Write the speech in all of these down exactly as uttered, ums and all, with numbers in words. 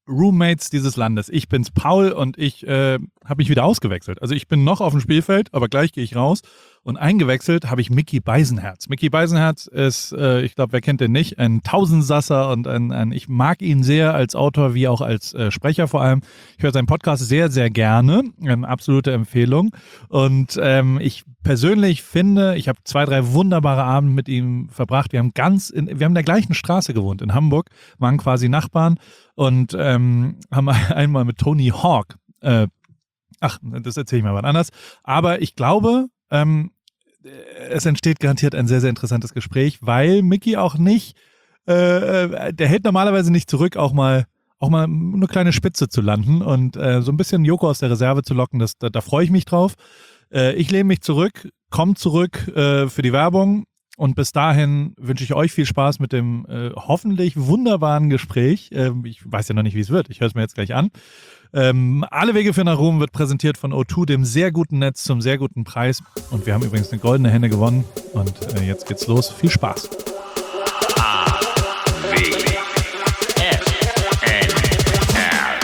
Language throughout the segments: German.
Roommates dieses Landes. Ich bin's Paul und ich äh, habe mich wieder ausgewechselt. Also ich bin noch auf dem Spielfeld, aber gleich gehe ich raus. Und eingewechselt habe ich Micky Beisenherz. Micky Beisenherz ist, äh, ich glaube, wer kennt den nicht, ein Tausendsasser und ein, ein, ich mag ihn sehr als Autor wie auch als äh, Sprecher vor allem. Ich höre seinen Podcast sehr, sehr gerne. Eine absolute Empfehlung. Und ähm, ich persönlich finde, ich habe zwei, drei wunderbare Abende mit ihm verbracht. Wir haben ganz, in, wir haben in der gleichen Straße gewohnt in Hamburg, waren quasi Nachbarn und ähm, haben einmal mit Tony Hawk, äh, ach, das erzähle ich mal was anderes. Aber ich glaube, ähm, es entsteht garantiert ein sehr, sehr interessantes Gespräch, weil Micky auch nicht, äh, der hält normalerweise nicht zurück, auch mal auch mal eine kleine Spitze zu landen und äh, so ein bisschen Joko aus der Reserve zu locken, das, da, da freue ich mich drauf. Äh, ich lehne mich zurück, komme zurück äh, für die Werbung und bis dahin wünsche ich euch viel Spaß mit dem äh, hoffentlich wunderbaren Gespräch. Äh, ich weiß ja noch nicht, wie es wird, ich höre es mir jetzt gleich an. Ähm, Alle Wege für nach Ruhm wird präsentiert von O zwei, dem sehr guten Netz zum sehr guten Preis. Und wir haben übrigens eine goldene Henne gewonnen. Und äh, jetzt geht's los. Viel Spaß. A, W, F, N, R.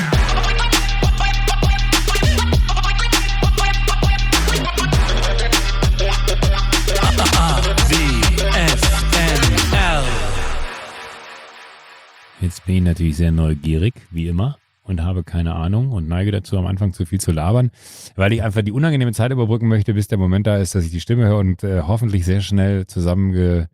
A, W, F, N, R. Jetzt bin ich natürlich sehr neugierig, wie immer. Und habe keine Ahnung und neige dazu, am Anfang zu viel zu labern, weil ich einfach die unangenehme Zeit überbrücken möchte, bis der Moment da ist, dass ich die Stimme höre und äh, hoffentlich sehr schnell zusammengeschustert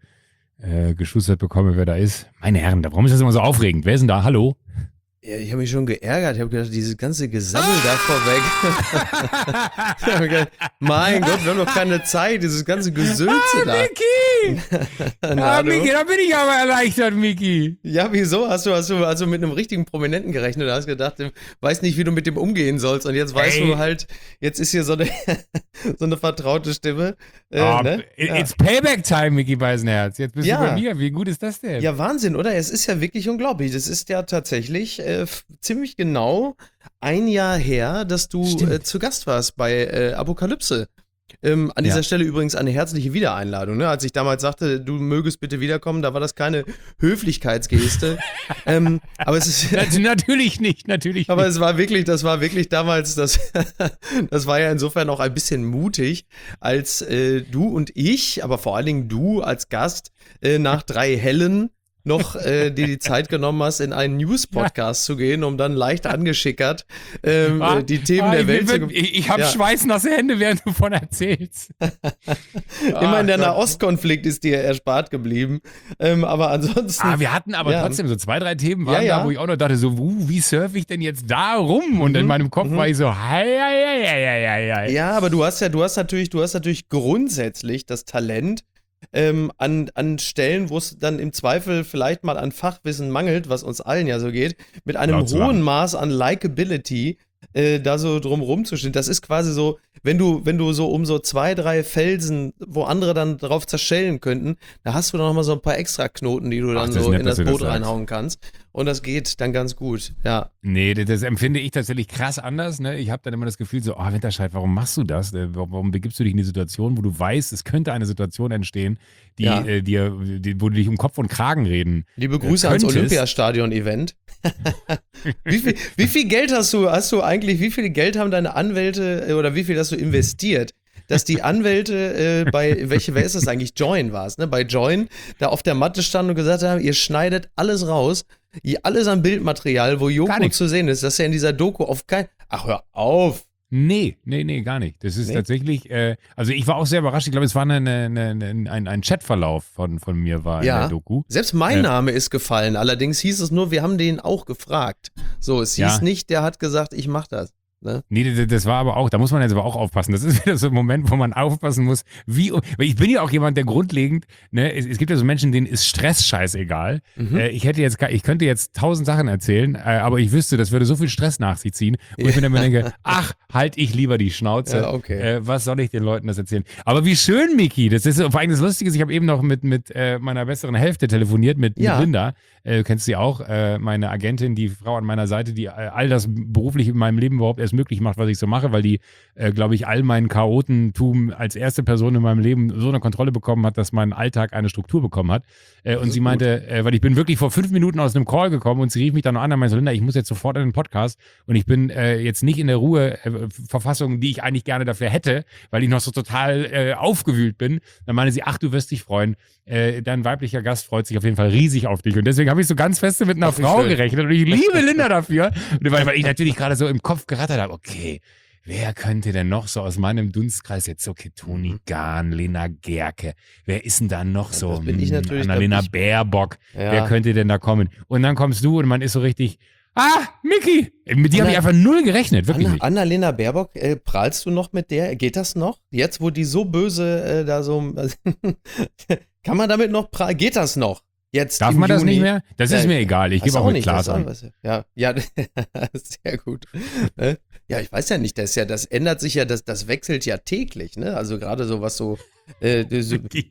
äh, bekomme, wer da ist. Meine Herren, warum ist das immer so aufregend? Wer ist denn da? Hallo? Ja, ich habe mich schon geärgert. Ich habe gedacht, dieses ganze Gesammel da vorweg. Ich hab gedacht, mein Gott, wir haben doch keine Zeit, dieses ganze Gesülze ah, da. Miki! Na, ah, Miki, da bin ich aber erleichtert, Miki. Ja, wieso? Hast du, hast du also mit einem richtigen Prominenten gerechnet? Da hast gedacht, du weißt nicht, wie du mit dem umgehen sollst. Und jetzt weißt Ey. du halt, jetzt ist hier so eine, so eine vertraute Stimme. Äh, oh, ne? It's Payback Time, Miki Beisenherz. Jetzt bist Ja. du bei mir. Wie gut ist das denn? Ja, Wahnsinn, oder? Es ist ja wirklich unglaublich. Das ist ja tatsächlich äh, f- ziemlich genau ein Jahr her, dass du äh, zu Gast warst bei äh, Apokalypse. Ähm, an dieser Ja. Stelle übrigens eine herzliche Wiedereinladung. Ne? Als ich damals sagte, du mögest bitte wiederkommen, da war das keine Höflichkeitsgeste. ähm, aber es ist Nat- natürlich nicht, natürlich aber nicht. es war wirklich, das war wirklich damals, das, das war ja insofern auch ein bisschen mutig, als äh, du und ich, aber vor allen Dingen du als Gast äh, nach drei Hellen noch äh, dir die Zeit genommen hast, in einen News-Podcast zu gehen, um dann leicht angeschickert ähm, Ah, äh, die Themen ah, der ich Welt bin- zu... Ich, ich habe Ja. schweißnasse Hände, während du von erzählst. Immerhin der Ah, Gott. Nahostkonflikt ist dir erspart geblieben. Ähm, aber ansonsten... Ah, wir hatten aber Ja. trotzdem so zwei, drei Themen waren Ja, ja. da, wo ich auch noch dachte, so, uh, wie surfe ich denn jetzt da rum? Und in meinem Kopf war ich so, hei, hei, hei, hei, hei, hei. Ja, aber du hast ja, du hast natürlich, du hast natürlich grundsätzlich das Talent, ähm, an, an Stellen, wo es dann im Zweifel vielleicht mal an Fachwissen mangelt, was uns allen ja so geht, mit einem Laut zu hohen lachen. Maß an Likability äh, da so drum rumzustehen. Das ist quasi so, wenn du, wenn du so um so zwei, drei Felsen, wo andere dann drauf zerschellen könnten, da hast du dann noch mal so ein paar extra Knoten, die du dann Ach, das ist so nett, in dass das du das Boot sagst. reinhauen kannst. Und das geht dann ganz gut, ja. Nee, das, das empfinde ich tatsächlich krass anders. Ne? Ich habe dann immer das Gefühl so, oh Winterscheid, warum machst du das? Äh, Warum, warum begibst du dich in die Situation, wo du weißt, es könnte eine Situation entstehen, die, Ja. äh, dir, die, wo du dich um Kopf und Kragen reden. Liebe Grüße ans könntest. Olympiastadion-Event. wie, viel, wie viel Geld hast du, hast du eigentlich, wie viel Geld haben deine Anwälte äh, oder wie viel hast du investiert, dass die Anwälte äh, bei, welche, wer ist das eigentlich? Join war es, ne? Bei Join, da auf der Matte standen und gesagt haben, ihr schneidet alles raus, ihr, alles an Bildmaterial, wo Gar Joko nichts. zu sehen ist, dass er in dieser Doku auf kein, ach hör auf. Nee, nee, nee, gar nicht. Das ist Nee? tatsächlich, äh, also ich war auch sehr überrascht. Ich glaube, es war eine, eine, eine, ein, ein Chatverlauf von, von mir war in Ja, der Doku. selbst mein Äh. Name ist gefallen, allerdings hieß es nur, wir haben den auch gefragt. So, es hieß Ja. nicht, der hat gesagt, ich mach das. Ne? Nee, das, das war aber auch, da muss man jetzt aber auch aufpassen. Das ist wieder so ein Moment, wo man aufpassen muss, wie, weil ich bin ja auch jemand, der grundlegend, ne, es, es gibt ja so Menschen, denen ist Stress scheißegal. Mhm. Äh, ich hätte jetzt, gar- ich könnte jetzt tausend Sachen erzählen, äh, aber ich wüsste, das würde so viel Stress nach sich ziehen, wo ich mir dann immer denke, ach, halt ich lieber die Schnauze. Ja, okay. Äh, was soll ich den Leuten das erzählen? Aber wie schön, Miki, das ist vor allem das Lustige ist, ich habe eben noch mit, mit äh, meiner besseren Hälfte telefoniert, mit, Ja. mit Linda. Äh, du kennst sie auch, äh, meine Agentin, die Frau an meiner Seite, die äh, all das beruflich in meinem Leben überhaupt erst möglich macht, was ich so mache, weil die, äh, glaube ich, all meinen Chaotentum als erste Person in meinem Leben so eine Kontrolle bekommen hat, dass mein Alltag eine Struktur bekommen hat. Äh, und sie meinte, äh, weil ich bin wirklich vor fünf Minuten aus einem Call gekommen und sie rief mich dann noch an und meinte, Linda, ich muss jetzt sofort in den Podcast und ich bin äh, jetzt nicht in der Ruheverfassung, die ich eigentlich gerne dafür hätte, weil ich noch so total äh, aufgewühlt bin. Dann meinte sie, ach, du wirst dich freuen. Äh, dein weiblicher Gast freut sich auf jeden Fall riesig auf dich. Und deswegen habe ich so ganz feste mit einer Ach, wie Frau schön. gerechnet und ich liebe Linda dafür. Und weil, weil ich natürlich gerade so im Kopf gerattert habe, okay, wer könnte denn noch so aus meinem Dunstkreis jetzt so, okay, Toni Gahn, Lena Gerke, wer ist denn da noch so? das bin ich Hm, natürlich, Annalena glaub ich. Baerbock, Ja. wer könnte denn da kommen? Und dann kommst du und man ist so richtig, ah, Micky! Mit dir habe ich Anna- einfach null gerechnet, wirklich Anna, nicht. Annalena Baerbock, äh, prahlst du noch mit der? Geht das noch? Jetzt, wo die so böse äh, da so. Kann man damit noch prahlen? Geht das noch? Jetzt Darf im man das Juni? nicht mehr? Das ist Ja, mir egal, ich Weiß gebe auch mit nicht, Klaas das an. ist auch was- Ja, ja, sehr gut. Ne? Ja, ich weiß ja nicht, das ist ja, das ändert sich ja, das, das wechselt ja täglich, ne? Also gerade so was so. Äh, die, so- die,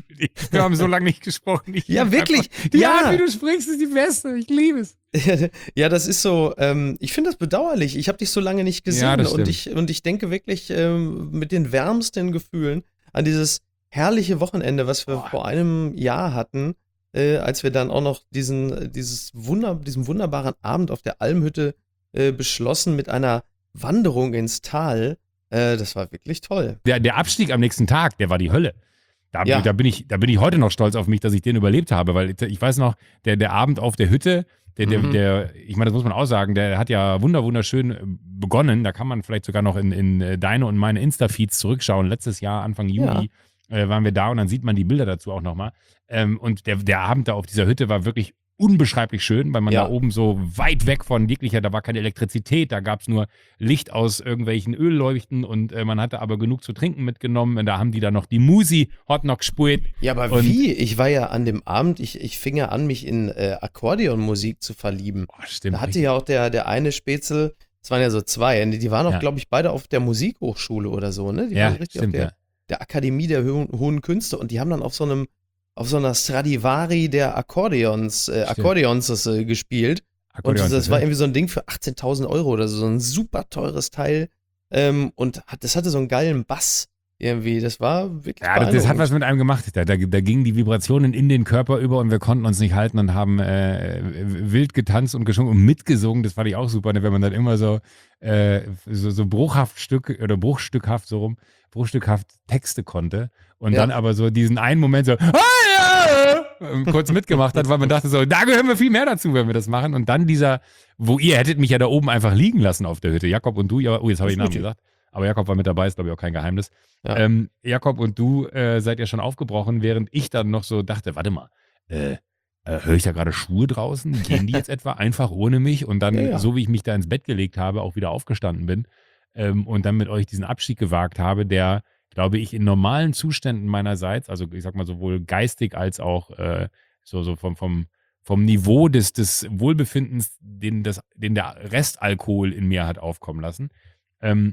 Wir haben so lange nicht gesprochen. Ich Ja, liebe wirklich. einfach- Die Ja. Art, wie du sprichst, ist die beste. Ich liebe es. Ja, das ist so, ähm, ich finde das bedauerlich. Ich habe dich so lange nicht gesehen Ja, das und, stimmt. ich, und ich denke wirklich ähm, mit den wärmsten Gefühlen an dieses herrliche Wochenende, was wir vor einem Jahr hatten, äh, als wir dann auch noch diesen, dieses Wunder, diesen wunderbaren Abend auf der Almhütte äh, beschlossen mit einer Wanderung ins Tal. Äh, das war wirklich toll. Der, der Abstieg am nächsten Tag, der war die Hölle. Da, Ja. da, bin ich, da bin ich heute noch stolz auf mich, dass ich den überlebt habe, weil ich weiß noch, der, der Abend auf der Hütte, der, der, Mhm. der, ich meine, das muss man auch sagen, der hat ja wunder, wunderschön äh, begonnen. Da kann man vielleicht sogar noch in, in äh, deine und meine Insta-Feeds zurückschauen. Letztes Jahr, Anfang Juli, äh, waren wir da und dann sieht man die Bilder dazu auch nochmal. Ähm, und der, der Abend da auf dieser Hütte war wirklich unbeschreiblich schön, weil man Ja. da oben so weit weg von jeglicher, da war keine Elektrizität, da gab es nur Licht aus irgendwelchen Ölleuchten und äh, man hatte aber genug zu trinken mitgenommen. Und da haben die dann noch die Musi Hot Knock gespielt. Ja, aber Und- wie? Ich war ja an dem Abend, ich, ich fing ja an, mich in äh, Akkordeonmusik zu verlieben. Oh, stimmt. Da hatte richtig. ja auch der, der eine Spätzle, es waren ja so zwei, die die waren auch, Ja. glaube ich, beide auf der Musikhochschule oder so, ne? Die Ja, waren richtig stimmt, auf der, ja. der Akademie der Hohen, Hohen Künste und die haben dann auf so einem, auf so einer Stradivari der Akkordeons, äh, Stimmt. Akkordeons äh, gespielt. Und Akkordeon, das war ja. irgendwie so ein Ding für achtzehntausend Euro oder so, so ein super teures Teil. Ähm, und hat, das hatte so einen geilen Bass irgendwie. Das war wirklich Ja, das, das hat beeindruckend. was mit einem gemacht. Da, da, da gingen die Vibrationen in den Körper über und wir konnten uns nicht halten und haben äh, wild getanzt und geschwungen und mitgesungen. Das fand ich auch super, ne, wenn man dann immer so, äh, so, so bruchhaft Stück oder bruchstückhaft so rum, bruchstückhaft Texte konnte und Ja. dann aber so diesen einen Moment so ah, ja! kurz mitgemacht hat, weil man dachte so, da gehören wir viel mehr dazu, wenn wir das machen. Und dann dieser, wo ihr hättet mich ja da oben einfach liegen lassen auf der Hütte. Jakob und du, ja, oh, jetzt habe ich den Namen Richtig. gesagt. Aber Jakob war mit dabei, ist glaube ich auch kein Geheimnis. Ja. Ähm, Jakob und du äh, seid ja schon aufgebrochen, während ich dann noch so dachte, warte mal, äh, äh, höre ich da gerade Schuhe draußen? Gehen die jetzt etwa einfach ohne mich? Und dann, Ja, ja. so wie ich mich da ins Bett gelegt habe, auch wieder aufgestanden bin ähm, und dann mit euch diesen Abstieg gewagt habe, der, glaube ich, in normalen Zuständen meinerseits, also ich sag mal sowohl geistig als auch äh, so, so vom, vom, vom Niveau des, des Wohlbefindens, den, das, den der Restalkohol in mir hat aufkommen lassen, ähm,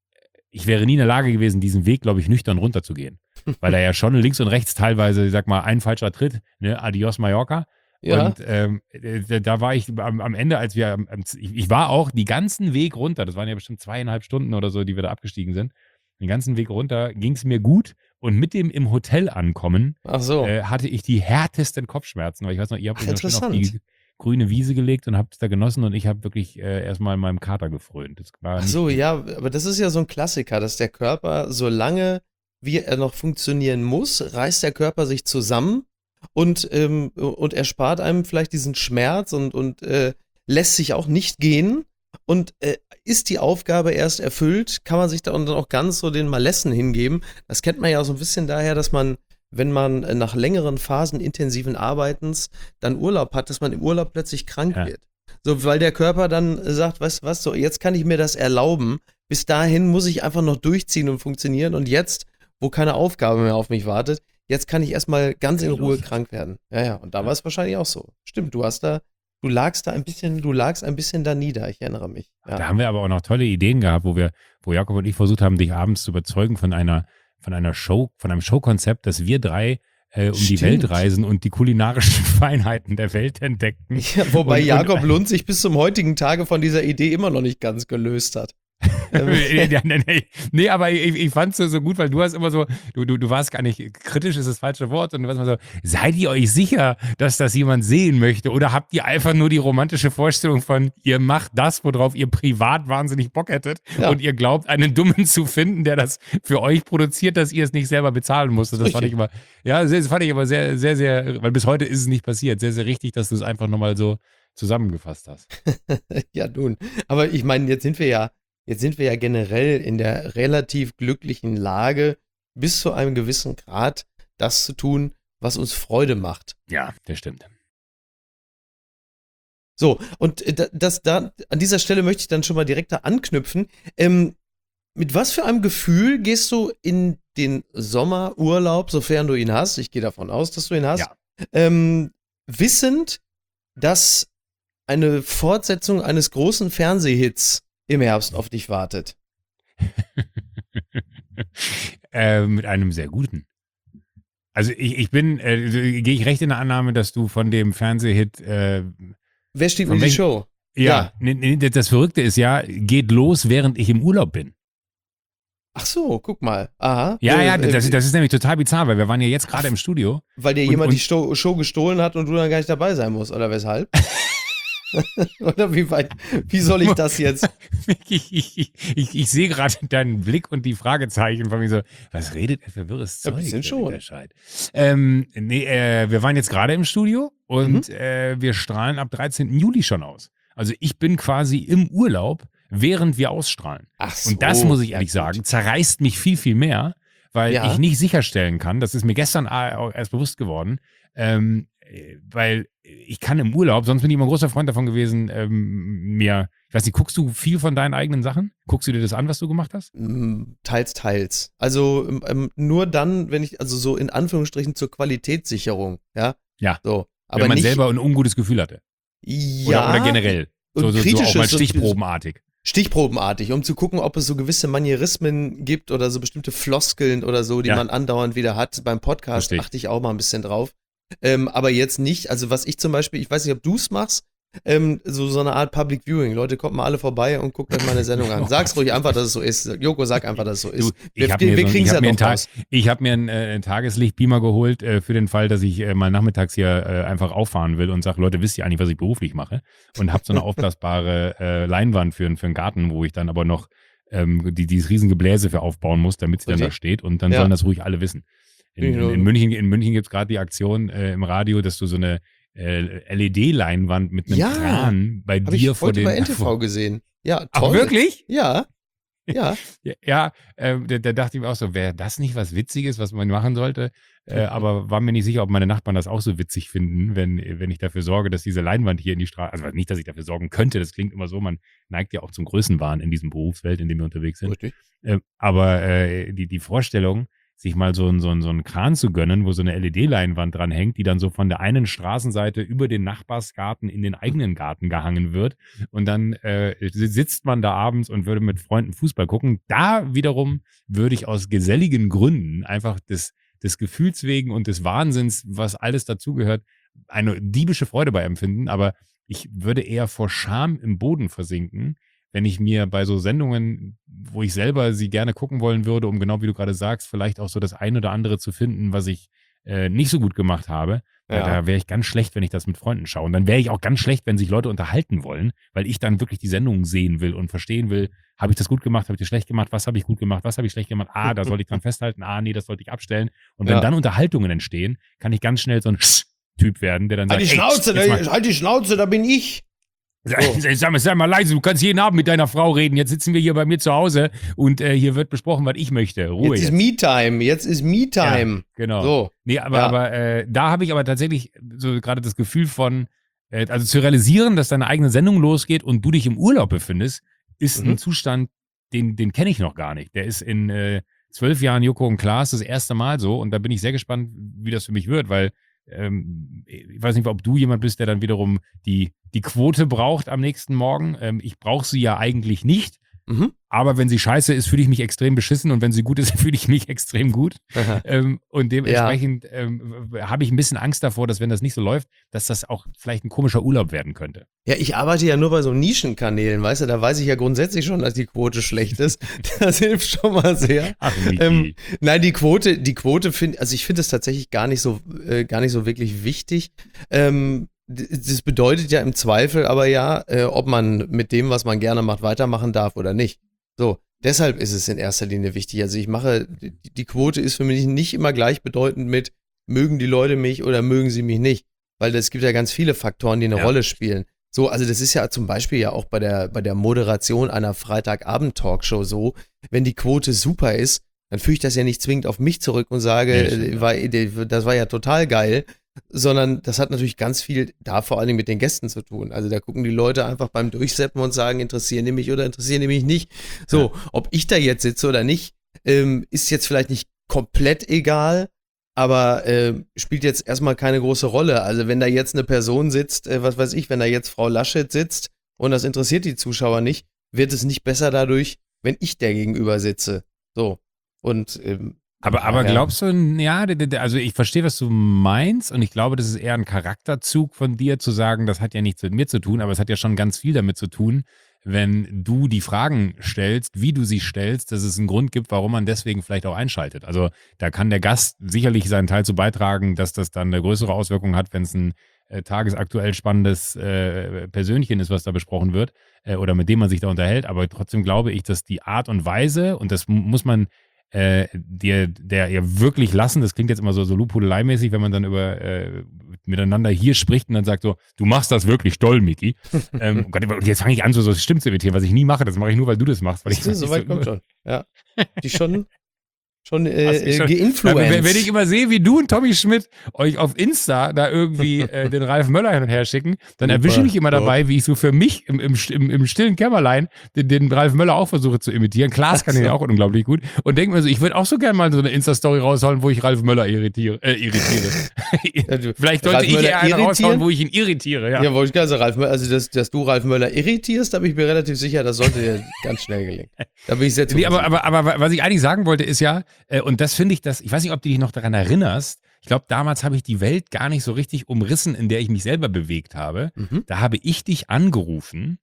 ich wäre nie in der Lage gewesen, diesen Weg, glaube ich, nüchtern runterzugehen. Weil da ja schon links und rechts teilweise, ich sag mal, ein falscher Tritt, ne, Adios Mallorca. Ja. Und ähm, da, da war ich am, am Ende, als wir, am- ich, ich war auch die ganzen Weg runter, das waren ja bestimmt zweieinhalb Stunden oder so, die wir da abgestiegen sind. Den ganzen Weg runter ging es mir gut und mit dem im Hotel ankommen Ach so. äh, hatte ich die härtesten Kopfschmerzen, weil ich weiß noch, ihr habt Ach, euch noch schön auf die interessant. grüne Wiese gelegt und habt es da genossen und ich habe wirklich äh, erstmal meinem Kater gefrönt. Das war Ach nicht so, gut. ja, aber das ist ja so ein Klassiker, dass der Körper, solange wie er noch funktionieren muss, reißt der Körper sich zusammen und, ähm, und erspart einem vielleicht diesen Schmerz und, und äh, lässt sich auch nicht gehen. Und äh, ist die Aufgabe erst erfüllt, kann man sich da dann auch ganz so den Malessen hingeben. Das kennt man ja auch so ein bisschen daher, dass man, wenn man äh, nach längeren Phasen intensiven Arbeitens dann Urlaub hat, dass man im Urlaub plötzlich krank Ja. wird. So, weil der Körper dann sagt, weißt du was, so, jetzt kann ich mir das erlauben. Bis dahin muss ich einfach noch durchziehen und funktionieren. Und jetzt, wo keine Aufgabe mehr auf mich wartet, jetzt kann ich erstmal ganz in Okay, Ruhe los. krank werden. Ja, ja, und da Ja. war es wahrscheinlich auch so. Stimmt, du hast da, du lagst da ein bisschen, du lagst ein bisschen da nieder, ich erinnere mich. Ja. Da haben wir aber auch noch tolle Ideen gehabt, wo wir, wo Jakob und ich versucht haben, dich abends zu überzeugen von einer, von einer Show, von einem Showkonzept, dass wir drei äh, um die Stimmt. Welt reisen und die kulinarischen Feinheiten der Welt entdeckten. Ja, wobei Und- Jakob und- Lund sich bis zum heutigen Tage von dieser Idee immer noch nicht ganz gelöst hat. Ja, nee, nee, nee, aber ich, ich fand es so, so gut, weil du hast immer so, du, du, du warst gar nicht, kritisch ist das falsche Wort, und du warst immer so, seid ihr euch sicher, dass das jemand sehen möchte, oder habt ihr einfach nur die romantische Vorstellung von, ihr macht das, worauf ihr privat wahnsinnig Bock hättet, Ja. und ihr glaubt, einen Dummen zu finden, der das für euch produziert, dass ihr es nicht selber bezahlen musstet. Das fand ich immer, ja, das fand ich aber sehr, sehr, sehr, weil bis heute ist es nicht passiert, sehr, sehr richtig, dass du es einfach nochmal so zusammengefasst hast. Ja, nun. Aber ich meine, jetzt sind wir ja, jetzt sind wir ja generell in der relativ glücklichen Lage, bis zu einem gewissen Grad das zu tun, was uns Freude macht. Ja, das stimmt. So, und äh, da- das, da, an dieser Stelle möchte ich dann schon mal direkt da anknüpfen. Ähm, mit was für einem Gefühl gehst du in den Sommerurlaub, sofern du ihn hast? Ich gehe davon aus, dass du ihn hast. Ja. Ähm, wissend, dass eine Fortsetzung eines großen Fernsehhits im Herbst auf dich wartet. äh, mit einem sehr guten. Also ich, ich bin, äh, gehe ich recht in der Annahme, dass du von dem Fernsehhit, äh, Wer steht Von mir die welchem- Show? ja, Ja. nee, nee, das Verrückte ist ja, geht los, während ich im Urlaub bin. Ach so, guck mal. Aha. Ja, Äh, ja, äh, das, das ist nämlich total bizarr, weil wir waren ja jetzt gerade im Studio. Weil dir und- jemand und- die Show, Show gestohlen hat und du dann gar nicht dabei sein musst, oder weshalb? Oder wie weit, wie soll ich das jetzt? ich, ich, ich, ich, ich sehe gerade deinen Blick und die Fragezeichen von mir so, was redet er für wirres Ja, Zeug? bisschen der schon. Winterscheid? Ähm, nee, äh, wir waren jetzt gerade im Studio und Mhm. äh, wir strahlen ab dreizehnten Juli schon aus. Also ich bin quasi im Urlaub, während wir ausstrahlen. Ach so. Und das muss ich ja, ehrlich gut. sagen, zerreißt mich viel, viel mehr, weil Ja. ich nicht sicherstellen kann, das ist mir gestern auch erst bewusst geworden, ähm, äh, weil ich kann im Urlaub, sonst bin ich immer ein großer Freund davon gewesen, ähm, mir, ich weiß nicht, guckst du viel von deinen eigenen Sachen? Guckst du dir das an, was du gemacht hast? Mm, Teils, teils. Also ähm, ähm, nur dann, wenn ich, also so in Anführungsstrichen zur Qualitätssicherung, ja. Ja. So. Aber wenn man nicht, selber ein ungutes Gefühl hatte. ja, Oder, oder generell. und So, so, so auch kritisches mal und- stichprobenartig. stichprobenartig, um zu gucken, ob es so gewisse Manierismen gibt oder so bestimmte Floskeln oder so, die Ja. man andauernd wieder hat. Beim Podcast Versteh ich. achte ich auch mal ein bisschen drauf. Ähm, aber jetzt nicht, also was ich zum Beispiel, ich weiß nicht, ob du es machst, ähm, so, so eine Art Public Viewing. Leute, kommt mal alle vorbei und guckt euch meine Sendung an. Sag's ruhig einfach, dass es so ist. Joko, sag einfach, dass es so Du, ist. ich wir habe mir, wir so, kriegen's ich hab ja mir, einen noch Tag, raus. ich hab mir einen, äh, einen Tageslichtbeamer geholt äh, für den Fall, dass ich äh, mal nachmittags hier äh, einfach auffahren will und sage, Leute, wisst ihr eigentlich, was ich beruflich mache? Und habe so eine aufblasbare äh, Leinwand für, für einen Garten, wo ich dann aber noch ähm, die, dieses riesen Gebläse für aufbauen muss, damit sie dann Okay. da steht. Und dann Ja. sollen das ruhig alle wissen. In, Bin ich in, nur- in München, in München gibt es gerade die Aktion äh, im Radio, dass du so eine äh, L E D-Leinwand mit einem Ja. Kran bei Habe ich dir vor heute den... bei N T V gesehen. Ja, Ach, toll. wirklich? Ja. Ja. Ja, ja äh, da, da dachte ich mir auch so, wäre das nicht was Witziges, was man machen sollte? Äh, aber war mir nicht sicher, ob meine Nachbarn das auch so witzig finden, wenn, wenn ich dafür sorge, dass diese Leinwand hier in die Straße, also nicht, dass ich dafür sorgen könnte, das klingt immer so, man neigt ja auch zum Größenwahn in diesem Berufswelt, in dem wir unterwegs sind. Richtig. Äh, aber äh, die, die Vorstellung, sich mal so, ein, so, ein, so einen Kran zu gönnen, wo so eine L E D-Leinwand dran hängt, die dann so von der einen Straßenseite über den Nachbarsgarten in den eigenen Garten gehangen wird. Und dann äh, sitzt man da abends und würde mit Freunden Fußball gucken. Da wiederum würde ich aus geselligen Gründen einfach des, des Gefühls wegen und des Wahnsinns, was alles dazugehört, eine diebische Freude bei empfinden. Aber ich würde eher vor Scham im Boden versinken, wenn ich mir bei so Sendungen, wo ich selber sie gerne gucken wollen würde, um genau wie du gerade sagst, vielleicht auch so das ein oder andere zu finden, was ich äh, nicht so gut gemacht habe, weil Ja. da wäre ich ganz schlecht, wenn ich das mit Freunden schaue. Und dann wäre ich auch ganz schlecht, wenn sich Leute unterhalten wollen, weil ich dann wirklich die Sendung sehen will und verstehen will, habe ich das gut gemacht, habe ich das schlecht gemacht, was habe ich gut gemacht, was habe ich schlecht gemacht, ah, da sollte ich dran festhalten, ah, nee, das sollte ich abstellen. Und wenn Ja. dann Unterhaltungen entstehen, kann ich ganz schnell so ein Typ werden, der dann sagt, Halt die ey, Schnauze, jetzt mal- da, halt die Schnauze, da bin ich. Sag mal, sei mal leise, du kannst jeden Abend mit deiner Frau reden. Jetzt sitzen wir hier bei mir zu Hause und äh, hier wird besprochen, was ich möchte. Ruhe Jetzt jetzt. ist Me-Time, jetzt ist Me-Time. Genau. So. Nee, aber, Ja. aber äh, da habe ich aber tatsächlich so gerade das Gefühl von, äh, also zu realisieren, dass deine eigene Sendung losgeht und du dich im Urlaub befindest, ist Mhm. ein Zustand, den, den kenne ich noch gar nicht. Der ist in äh, zwölf Jahren Joko und Klaas das erste Mal so und da bin ich sehr gespannt, wie das für mich wird, weil ähm, ich weiß nicht, ob du jemand bist, der dann wiederum die, die Quote braucht am nächsten Morgen. Ähm, ich brauche sie ja eigentlich nicht, Mhm. aber wenn sie scheiße ist, fühle ich mich extrem beschissen und wenn sie gut ist, fühle ich mich extrem gut. ähm, und dementsprechend ja. ähm, habe ich ein bisschen Angst davor, dass wenn das nicht so läuft, dass das auch vielleicht ein komischer Urlaub werden könnte. Ja, ich arbeite ja nur bei so Nischenkanälen, weißt du, da weiß ich ja grundsätzlich schon, dass die Quote schlecht ist. Das hilft schon mal sehr. Ach, ähm, nein, die Quote, die Quote finde, also ich finde es tatsächlich gar nicht so, äh, gar nicht so wirklich wichtig. Ähm, das bedeutet ja im Zweifel aber ja, äh, ob man mit dem, was man gerne macht, weitermachen darf oder nicht. So, deshalb ist es in erster Linie wichtig. Also ich mache, die, die Quote ist für mich nicht immer gleichbedeutend mit, mögen die Leute mich oder mögen sie mich nicht. Weil es gibt ja ganz viele Faktoren, die eine ja. Rolle spielen. So, also das ist ja zum Beispiel ja auch bei der, bei der Moderation einer Freitagabend-Talkshow so, wenn die Quote super ist, dann führe ich das ja nicht zwingend auf mich zurück und sage, ja, war, das war ja total geil, sondern das hat natürlich ganz viel da vor allen Dingen mit den Gästen zu tun. Also da gucken die Leute einfach beim Durchseppen und sagen, interessieren die mich oder interessieren die mich nicht. So, ja. ob ich da jetzt sitze oder nicht, ähm, ist jetzt vielleicht nicht komplett egal, aber äh, spielt jetzt erstmal keine große Rolle. Also wenn da jetzt eine Person sitzt, äh, was weiß ich, wenn da jetzt Frau Laschet sitzt und das interessiert die Zuschauer nicht, wird es nicht besser dadurch, wenn ich der gegenüber sitze. So, und ähm, Aber, aber glaubst du, ja, also ich verstehe, was du meinst und ich glaube, das ist eher ein Charakterzug von dir zu sagen, das hat ja nichts mit mir zu tun, aber es hat ja schon ganz viel damit zu tun, wenn du die Fragen stellst, wie du sie stellst, dass es einen Grund gibt, warum man deswegen vielleicht auch einschaltet. Also da kann der Gast sicherlich seinen Teil zu beitragen, dass das dann eine größere Auswirkung hat, wenn es ein äh, tagesaktuell spannendes äh, Persönchen ist, was da besprochen wird äh, oder mit dem man sich da unterhält. Aber trotzdem glaube ich, dass die Art und Weise, und das muss man Äh, der, der ja wirklich lassen, das klingt jetzt immer so, so Lobhudelei-mäßig, wenn man dann über äh, miteinander hier spricht und dann sagt so, du machst das wirklich toll, Miki. ähm, Gott, jetzt fange ich an, so, so Stimmen zu imitieren, was ich nie mache, das mache ich nur, weil du das machst. Weil ich so weit kommt schon. Ja. Die schon schon, äh, schon geinfluenced. Wenn, wenn ich immer sehe, wie du und Tommy Schmidt euch auf Insta da irgendwie äh, den Ralf Möller hin und her schicken, dann erwische ich mich immer dabei, wie ich so für mich im, im, im, im stillen Kämmerlein den, den Ralf Möller auch versuche zu imitieren. Klaas kann ihn ja auch unglaublich gut. Und denke mir so, ich würde auch so gerne mal so eine Insta-Story raushauen, wo ich Ralf Möller irritiere. Äh, irritiere. Ja, du, Vielleicht sollte Ralf ich eher eine raushauen, wo ich ihn irritiere. Ja, ja wollte ich gerade sagen, Ralf Möller, also dass, dass du Ralf Möller irritierst, da bin ich mir relativ sicher, das sollte dir ganz schnell gelingen. Da bin ich sehr nee, aber, aber, aber was ich eigentlich sagen wollte, ist ja, äh, und das finde ich, das, ich weiß nicht, ob du dich noch daran erinnerst, ich glaube, damals habe ich die Welt gar nicht so richtig umrissen, in der ich mich selber bewegt habe. Mhm. Da habe ich dich angerufen,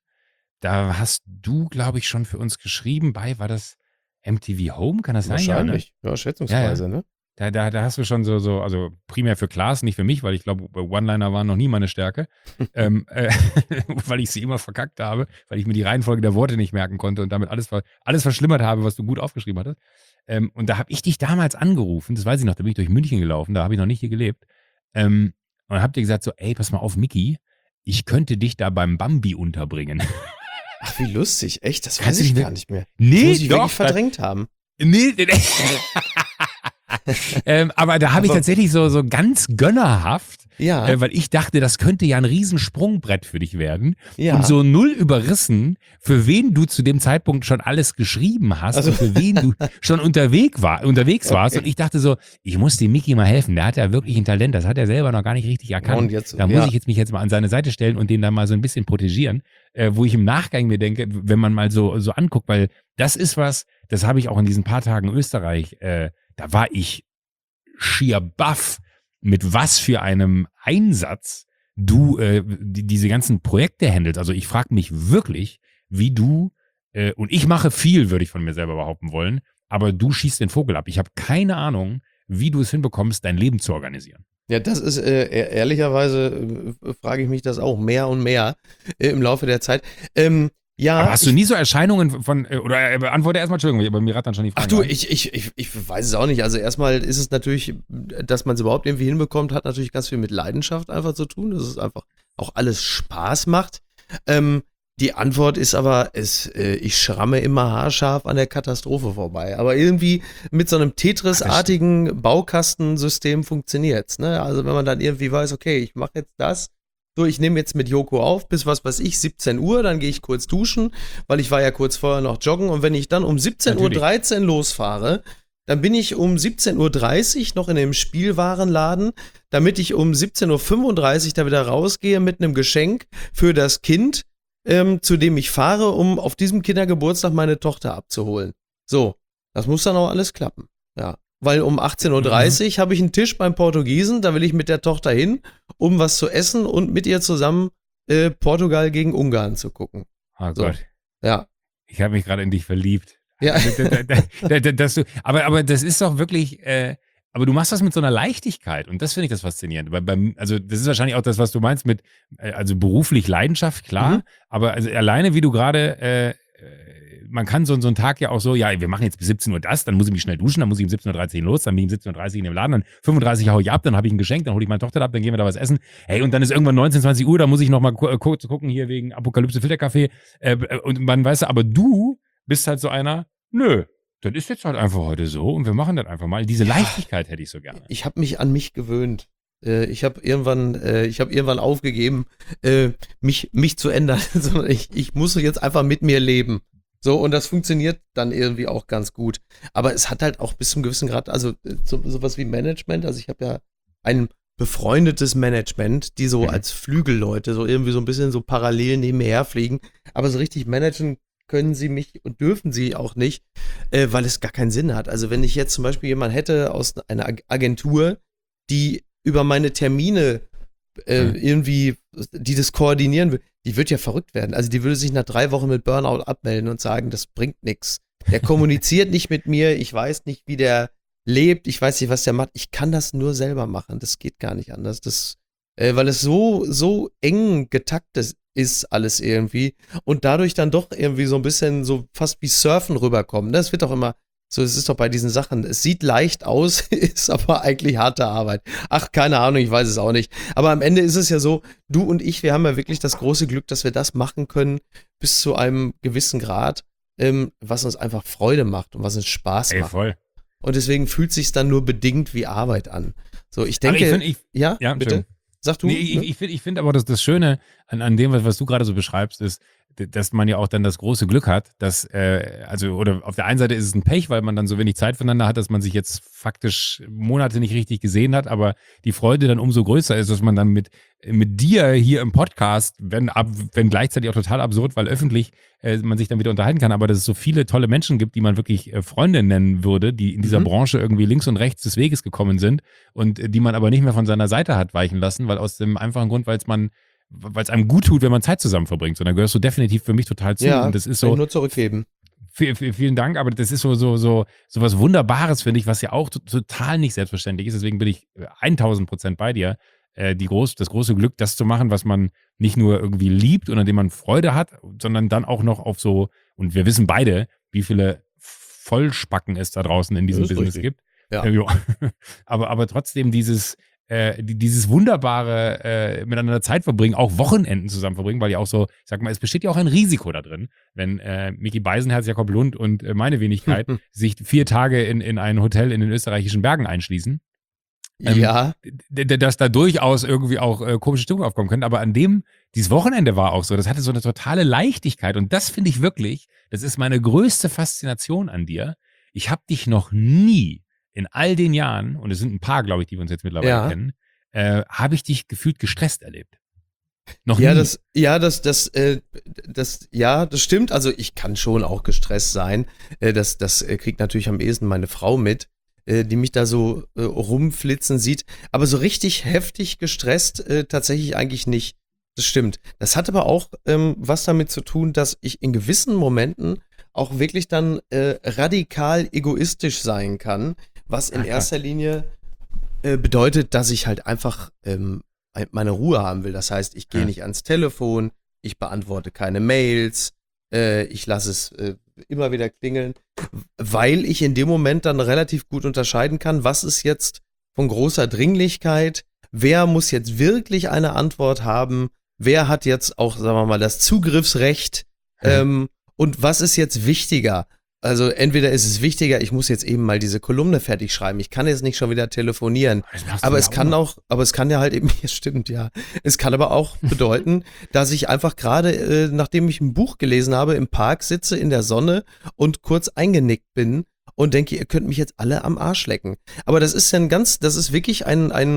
da hast du, glaube ich, schon für uns geschrieben, bei, war das M T V Home, kann das sein? Wahrscheinlich, ja, ne? Ja, schätzungsweise, ja, ja. ne? Da, da, da hast du schon so, so, also primär für Klaas, nicht für mich, weil ich glaube, One-Liner waren noch nie meine Stärke, ähm, äh, weil ich sie immer verkackt habe, weil ich mir die Reihenfolge der Worte nicht merken konnte und damit alles, alles verschlimmert habe, was du gut aufgeschrieben hattest. Ähm, und da habe ich dich damals angerufen, das weiß ich noch, da bin ich durch München gelaufen, da habe ich noch nicht hier gelebt. Ähm, und dann habt ihr gesagt so, ey, pass mal auf, Miki, ich könnte dich da beim Bambi unterbringen. Ach, wie lustig, echt, das Kannst weiß ich nicht gar nicht mehr. Nee, das muss ich doch, wirklich verdrängt haben. Nee, nee, nee. ähm, aber da habe ich tatsächlich so, so ganz gönnerhaft, ja. äh, weil ich dachte, das könnte ja ein Riesensprungbrett für dich werden. Ja. Und so null überrissen, für wen du zu dem Zeitpunkt schon alles geschrieben hast also. und für wen du schon unterwegs, war, unterwegs okay. warst. Und ich dachte so, ich muss dem Miki mal helfen. Der hat ja wirklich ein Talent, das hat er selber noch gar nicht richtig erkannt. Und jetzt, da muss ja. ich jetzt mich jetzt mal an seine Seite stellen und den dann mal so ein bisschen protegieren, äh, wo ich im Nachgang mir denke, wenn man mal so, so anguckt, weil das ist was, das habe ich auch in diesen paar Tagen in Österreich, äh, da war ich schier baff, mit was für einem Einsatz du äh, die, diese ganzen Projekte handelst. Also ich frage mich wirklich, wie du, äh, und ich mache viel, würde ich von mir selber behaupten wollen, aber du schießt den Vogel ab. Ich habe keine Ahnung, wie du es hinbekommst, dein Leben zu organisieren. Ja, das ist, äh, ehrlicherweise äh, frage ich mich das auch mehr und mehr äh, im Laufe der Zeit. Ähm, Ja, aber hast du nie so Erscheinungen von, oder beantworte erstmal, Entschuldigung, bei mir rattern schon die Frage. Ach du, ich, ich, ich, ich weiß es auch nicht. Also erstmal ist es natürlich, dass man es überhaupt irgendwie hinbekommt, hat natürlich ganz viel mit Leidenschaft einfach zu tun, dass es einfach auch alles Spaß macht. Ähm, die Antwort ist aber, es, äh, ich schramme immer haarscharf an der Katastrophe vorbei. Aber irgendwie mit so einem Tetris-artigen Baukastensystem funktioniert's, ne? Also wenn man dann irgendwie weiß, okay, ich mache jetzt das, so, ich nehme jetzt mit Joko auf, bis was weiß ich, siebzehn Uhr, dann gehe ich kurz duschen, weil ich war ja kurz vorher noch joggen und wenn ich dann um siebzehn Uhr dreizehn losfahre, dann bin ich um siebzehn Uhr dreißig noch in dem Spielwarenladen, damit ich um siebzehn Uhr fünfunddreißig da wieder rausgehe mit einem Geschenk für das Kind, ähm, zu dem ich fahre, um auf diesem Kindergeburtstag meine Tochter abzuholen. So, das muss dann auch alles klappen. Ja, weil um achtzehn Uhr dreißig mhm. habe ich einen Tisch beim Portugiesen, da will ich mit der Tochter hin, um was zu essen und mit ihr zusammen äh, Portugal gegen Ungarn zu gucken. Oh so. Gott. Ja. Ich habe mich gerade in dich verliebt. Ja. da, da, da, da, dass du, aber, aber das ist doch wirklich, äh, aber du machst das mit so einer Leichtigkeit und das finde ich das faszinierend. Weil beim, also das ist wahrscheinlich auch das, was du meinst mit, äh, also beruflich Leidenschaft, klar, mhm. aber also alleine wie du gerade, äh, man kann so, so einen Tag ja auch so, ja, wir machen jetzt bis siebzehn Uhr das, dann muss ich mich schnell duschen, dann muss ich um siebzehn Uhr dreißig los, dann bin ich um siebzehn Uhr dreißig in dem Laden, dann fünfunddreißig hau ich ab, dann habe ich ein Geschenk, dann hole ich meine Tochter ab, dann gehen wir da was essen. Hey, und dann ist irgendwann neunzehn, zwanzig Uhr, da muss ich nochmal kurz gucken hier wegen Apokalypse Filterkaffee. Äh, und man weiß, aber du bist halt so einer, nö, das ist jetzt halt einfach heute so und wir machen das einfach mal. Diese Leichtigkeit hätte ich so gerne. Ich habe mich an mich gewöhnt. Ich habe irgendwann, äh, ich habe irgendwann aufgegeben, äh, mich, mich zu ändern, sondern ich, ich muss jetzt einfach mit mir leben. So, und das funktioniert dann irgendwie auch ganz gut. Aber es hat halt auch bis zum gewissen Grad, also so, sowas wie Management, also ich habe ja ein befreundetes Management, die so mhm. als Flügelleute so irgendwie so ein bisschen so parallel nebenher fliegen, aber so richtig managen können sie mich und dürfen sie auch nicht, äh, weil es gar keinen Sinn hat. Also wenn ich jetzt zum Beispiel jemanden hätte aus einer Agentur, die über meine Termine äh, mhm. irgendwie, die das koordinieren will, die wird ja verrückt werden. Also die würde sich nach drei Wochen mit Burnout abmelden und sagen, das bringt nichts. Der kommuniziert nicht mit mir, ich weiß nicht, wie der lebt, ich weiß nicht, was der macht. Ich kann das nur selber machen, das geht gar nicht anders. Das, äh, weil es so, so eng getaktet ist alles irgendwie und dadurch dann doch irgendwie so ein bisschen so fast wie Surfen rüberkommen. Das wird doch immer so, es ist doch bei diesen Sachen, es sieht leicht aus, ist aber eigentlich harte Arbeit. Ach, keine Ahnung, ich weiß es auch nicht. Aber am Ende ist es ja so, du und ich, wir haben ja wirklich das große Glück, dass wir das machen können bis zu einem gewissen Grad, ähm, was uns einfach Freude macht und was uns Spaß Ey, macht. Voll. Und deswegen fühlt es sich dann nur bedingt wie Arbeit an. So, ich denke, ich find, ich, ja, ja, bitte? Sag du. Nee, ich ich finde ich find aber, dass das Schöne an, an dem, was, was du gerade so beschreibst, ist, dass man ja auch dann das große Glück hat, dass, äh, also, oder auf der einen Seite ist es ein Pech, weil man dann so wenig Zeit voneinander hat, dass man sich jetzt faktisch Monate nicht richtig gesehen hat, aber die Freude dann umso größer ist, dass man dann mit, mit dir hier im Podcast, wenn, ab, wenn gleichzeitig auch total absurd, weil öffentlich äh, man sich dann wieder unterhalten kann, aber dass es so viele tolle Menschen gibt, die man wirklich äh, Freunde nennen würde, die in dieser mhm. Branche irgendwie links und rechts des Weges gekommen sind und äh, die man aber nicht mehr von seiner Seite hat weichen lassen, weil aus dem einfachen Grund, weil es man weil es einem gut tut, wenn man Zeit zusammen verbringt. Und da gehörst du definitiv für mich total zu. Ja, und das ist so, nur zurückgeben. Viel, viel, vielen Dank, aber das ist so, so, so, so was Wunderbares, finde ich, was ja auch t- total nicht selbstverständlich ist. Deswegen bin ich tausend Prozent bei dir. Äh, die groß, das große Glück, das zu machen, was man nicht nur irgendwie liebt und an dem man Freude hat, sondern dann auch noch auf so, und wir wissen beide, wie viele Vollspacken es da draußen in diesem Business richtig. gibt. Ja. Äh, aber, aber trotzdem dieses, Äh, dieses wunderbare äh, miteinander Zeit verbringen, auch Wochenenden zusammen verbringen, weil ja auch so, ich sag mal, es besteht ja auch ein Risiko da drin, wenn äh, Micky Beisenherz, Jakob Lund und äh, meine Wenigkeit sich vier Tage in, in ein Hotel in den österreichischen Bergen einschließen. Ähm, ja. d- d- dass da durchaus irgendwie auch äh, komische Stimmung aufkommen können, aber an dem, dieses Wochenende war auch so, das hatte so eine totale Leichtigkeit und das finde ich wirklich, das ist meine größte Faszination an dir. Ich habe dich noch nie in all den Jahren, und es sind ein paar, glaube ich, die wir uns jetzt mittlerweile Ja. kennen, äh, habe ich dich gefühlt gestresst erlebt. Noch Ja, nie. das, ja, das, das, äh, das, ja, das stimmt. Also ich kann schon auch gestresst sein. Äh, das, das äh, kriegt natürlich am ehesten meine Frau mit, äh, die mich da so äh, rumflitzen sieht. Aber so richtig heftig gestresst äh, tatsächlich eigentlich nicht. Das stimmt. Das hat aber auch ähm, was damit zu tun, dass ich in gewissen Momenten auch wirklich dann äh, radikal egoistisch sein kann, was in Aha. erster Linie äh, bedeutet, dass ich halt einfach ähm, meine Ruhe haben will. Das heißt, ich gehe Ja. nicht ans Telefon, ich beantworte keine Mails, äh, ich lasse es äh, immer wieder klingeln, weil ich in dem Moment dann relativ gut unterscheiden kann, was ist jetzt von großer Dringlichkeit, wer muss jetzt wirklich eine Antwort haben, wer hat jetzt auch, sagen wir mal, das Zugriffsrecht ähm, und was ist jetzt wichtiger? Also entweder ist es wichtiger, ich muss jetzt eben mal diese Kolumne fertig schreiben, ich kann jetzt nicht schon wieder telefonieren, Das machst du aber ja es kann noch. auch, aber es kann ja halt eben, es stimmt, ja, es kann aber auch bedeuten, dass ich einfach gerade, äh, nachdem ich ein Buch gelesen habe, im Park sitze in der Sonne und kurz eingenickt bin und denke, ihr könnt mich jetzt alle am Arsch lecken. Aber das ist ja ein ganz, das ist wirklich ein, ein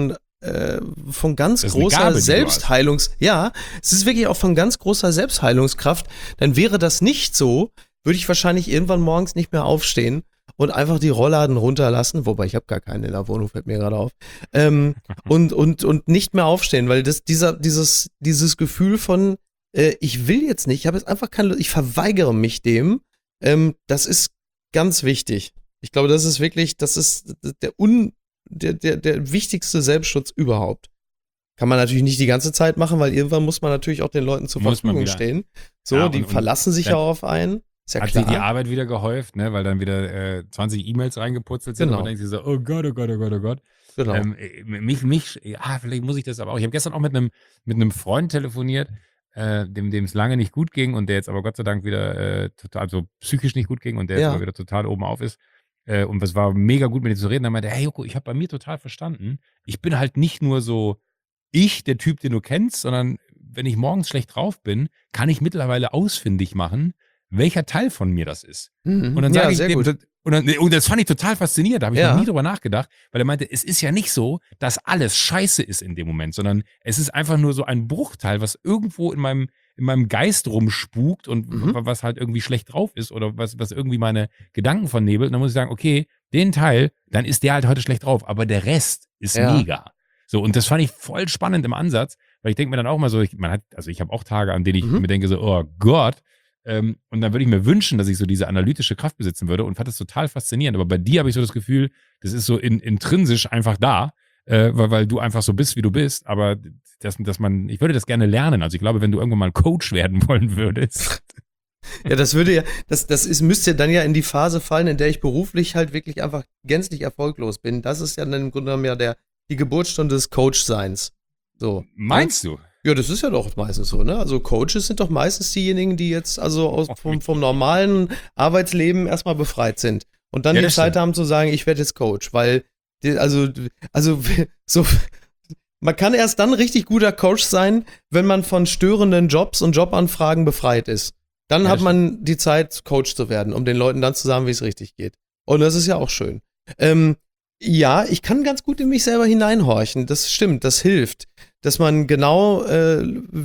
äh, von ganz Das ist eine großer Gabe, die du Selbstheilungs... Ja, es ist wirklich auch von ganz großer Selbstheilungskraft. Dann wäre das nicht so, würde ich wahrscheinlich irgendwann morgens nicht mehr aufstehen und einfach die Rollladen runterlassen, wobei ich habe gar keine in der Wohnung, fällt mir gerade auf, ähm, und, und, und nicht mehr aufstehen, weil das, dieser, dieses, dieses Gefühl von, äh, ich will jetzt nicht, ich habe jetzt einfach keine Lust, ich verweigere mich dem, ähm, das ist ganz wichtig. Ich glaube, das ist wirklich, das ist der, un, der, der, der wichtigste Selbstschutz überhaupt. Kann man natürlich nicht die ganze Zeit machen, weil irgendwann muss man natürlich auch den Leuten zur Muss man Verfügung wieder. stehen. So, Ja, die und- und verlassen sich ja dann auf einen. Ist ja Hat klar. sich die Arbeit wieder gehäuft, ne? Weil dann wieder äh, zwanzig E-Mails reingeputzelt sind Genau. und man denkt sich so, oh Gott, oh Gott, oh Gott, oh Gott. Genau. Ähm, äh, mich, mich, ja, vielleicht muss ich das aber auch. Ich habe gestern auch mit einem mit einem Freund telefoniert, äh, dem dem es lange nicht gut ging und der jetzt aber Gott sei Dank wieder äh, total, also psychisch nicht gut ging und der Ja. jetzt aber wieder total oben auf ist. Äh, und es war mega gut, mit ihm zu reden. Da meinte er, hey Joko, ich habe bei mir total verstanden. Ich bin halt nicht nur so ich, der Typ, den du kennst, sondern wenn ich morgens schlecht drauf bin, kann ich mittlerweile ausfindig machen, welcher Teil von mir das ist. Mhm. Und dann ja, sage ich sehr dem, gut. und, dann, und das fand ich total faszinierend, da habe ich Ja. noch nie drüber nachgedacht, weil er meinte, es ist ja nicht so, dass alles scheiße ist in dem Moment, sondern es ist einfach nur so ein Bruchteil, was irgendwo in meinem, in meinem Geist rumspukt und Mhm. w- was halt irgendwie schlecht drauf ist oder was, was irgendwie meine Gedanken vernebelt. Und dann muss ich sagen, okay, den Teil, dann ist der halt heute schlecht drauf, aber der Rest ist Ja. mega. So, und das fand ich voll spannend im Ansatz, weil ich denke mir dann auch mal so, ich, man hat, also ich habe auch Tage, an denen ich Mhm. mir denke so, oh Gott, ähm, und dann würde ich mir wünschen, dass ich so diese analytische Kraft besitzen würde und fand das total faszinierend. Aber bei dir habe ich so das Gefühl, das ist so in, intrinsisch einfach da, äh, weil, weil du einfach so bist, wie du bist. Aber dass, dass man, ich würde das gerne lernen. Also ich glaube, wenn du irgendwann mal Coach werden wollen würdest. Ja, das würde ja, das, das ist, müsste dann ja in die Phase fallen, in der ich beruflich halt wirklich einfach gänzlich erfolglos bin. Das ist ja dann im Grunde genommen ja der, die Geburtsstunde des Coach-Seins. So. Meinst du? Ja, das ist ja doch meistens so, ne? Also Coaches sind doch meistens diejenigen, die jetzt also aus, vom, vom normalen Arbeitsleben erstmal befreit sind. Und dann Ja, die das Zeit stimmt. haben zu sagen, ich werde jetzt Coach, weil, die, also, also, so, man kann erst dann richtig guter Coach sein, wenn man von störenden Jobs und Jobanfragen befreit ist. Dann Ja, hat das man die Zeit, Coach zu werden, um den Leuten dann zu sagen, wie es richtig geht. Und das ist ja auch schön. Ähm, ja, ich kann ganz gut in mich selber hineinhorchen. Das stimmt, das hilft. Dass man genau, äh,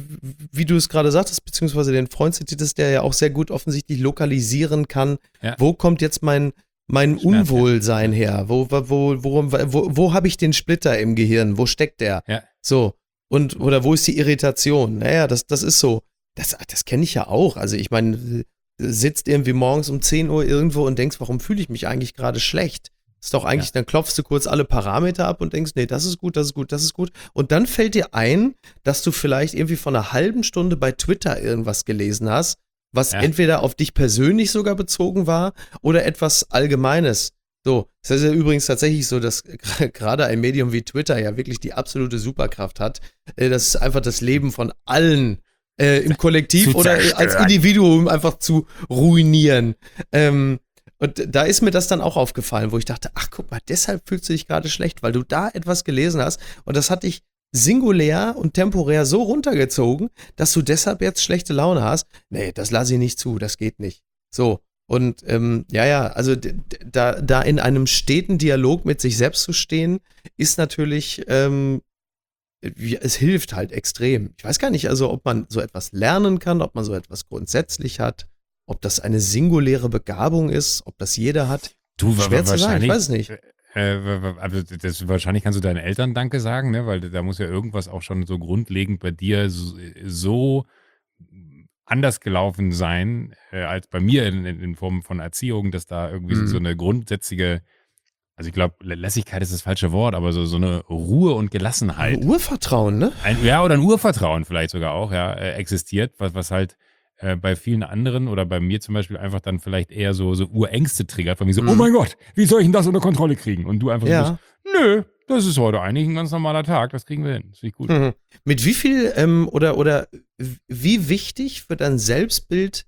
wie du es gerade sagtest, beziehungsweise den Freund zitiertest, der ja auch sehr gut offensichtlich lokalisieren kann, Ja. wo kommt jetzt mein, mein Schmerz her. Unwohlsein her? Wo, wo, wo, wo, wo, wo habe ich den Splitter im Gehirn? Wo steckt der? Ja. So. Und, oder wo ist die Irritation? Naja, das, das ist so. Das, das kenne ich ja auch. Also ich meine, sitzt irgendwie morgens um zehn Uhr irgendwo und denkst, warum fühle ich mich eigentlich gerade schlecht? Ist doch eigentlich, Ja. dann klopfst du kurz alle Parameter ab und denkst, nee, das ist gut, das ist gut, das ist gut. Und dann fällt dir ein, dass du vielleicht irgendwie vor einer halben Stunde bei Twitter irgendwas gelesen hast, was Ja. entweder auf dich persönlich sogar bezogen war oder etwas Allgemeines. So, es ist ja übrigens tatsächlich so, dass gerade ein Medium wie Twitter ja wirklich die absolute Superkraft hat. Äh, Das ist einfach das Leben von allen äh, im Kollektiv Zu oder als zerstören. Individuum einfach zu ruinieren. Ähm, und da ist mir das dann auch aufgefallen, wo ich dachte, ach guck mal, deshalb fühlst du dich gerade schlecht, weil du da etwas gelesen hast und das hat dich singulär und temporär so runtergezogen, dass du deshalb jetzt schlechte Laune hast. Nee, das lasse ich nicht zu, das geht nicht. So, und ähm, ja, ja, also d- d- da, da in einem steten Dialog mit sich selbst zu stehen, ist natürlich, ähm, wie- es hilft halt extrem. Ich weiß gar nicht, also ob man so etwas lernen kann, ob man so etwas grundsätzlich hat, ob das eine singuläre Begabung ist, ob das jeder hat. Du, wa- Schwer zu sagen, ich wahrscheinlich- weiß es nicht. Äh, wa- wa- also das, wahrscheinlich kannst du deinen Eltern Danke sagen, ne? Weil da muss ja irgendwas auch schon so grundlegend bei dir so, so anders gelaufen sein äh, als bei mir in, in, in Form von Erziehung, dass da irgendwie so- Mhm. so eine grundsätzige, also ich glaube, Lässigkeit ist das falsche Wort, aber so, so eine Ruhe und Gelassenheit. Urvertrauen, ne? Ein, ja, oder ein Urvertrauen vielleicht sogar auch, ja, äh, existiert, was, was halt äh, bei vielen anderen oder bei mir zum Beispiel einfach dann vielleicht eher so, so Urängste triggert, von mir so, Mhm. oh mein Gott, wie soll ich denn das unter Kontrolle kriegen? Und du einfach so Ja. bist, nö, das ist heute eigentlich ein ganz normaler Tag, das kriegen wir hin, das finde ich gut. Mhm. Mit wie viel ähm, oder, oder wie wichtig für dein Selbstbild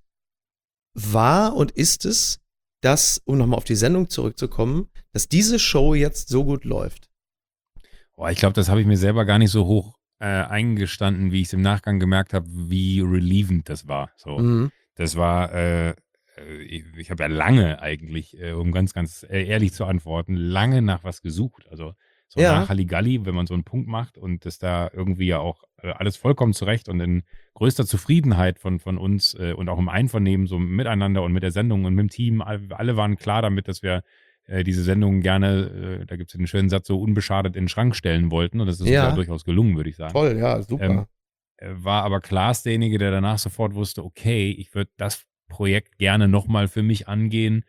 war und ist es, dass, um nochmal auf die Sendung zurückzukommen, dass diese Show jetzt so gut läuft? Boah, ich glaube, das habe ich mir selber gar nicht so hoch äh, eingestanden, wie ich es im Nachgang gemerkt habe, wie relievend das war. So. Mhm. Das war, äh, äh, ich, ich habe ja lange eigentlich, äh, um ganz, ganz äh, ehrlich zu antworten, lange nach was gesucht. Also So Ja. nach Halligalli, wenn man so einen Punkt macht und das da irgendwie ja auch äh, alles vollkommen zurecht und in größter Zufriedenheit von, von uns äh, und auch im Einvernehmen so miteinander und mit der Sendung und mit dem Team. Alle, alle waren klar damit, dass wir äh, diese Sendung gerne, äh, da gibt es den schönen Satz, so unbeschadet in den Schrank stellen wollten. Und das ist uns Ja. ja durchaus gelungen, würde ich sagen. Toll, ja, super. Ähm, äh, War aber Klaas derjenige, der danach sofort wusste, okay, ich würde das Projekt gerne nochmal für mich angehen,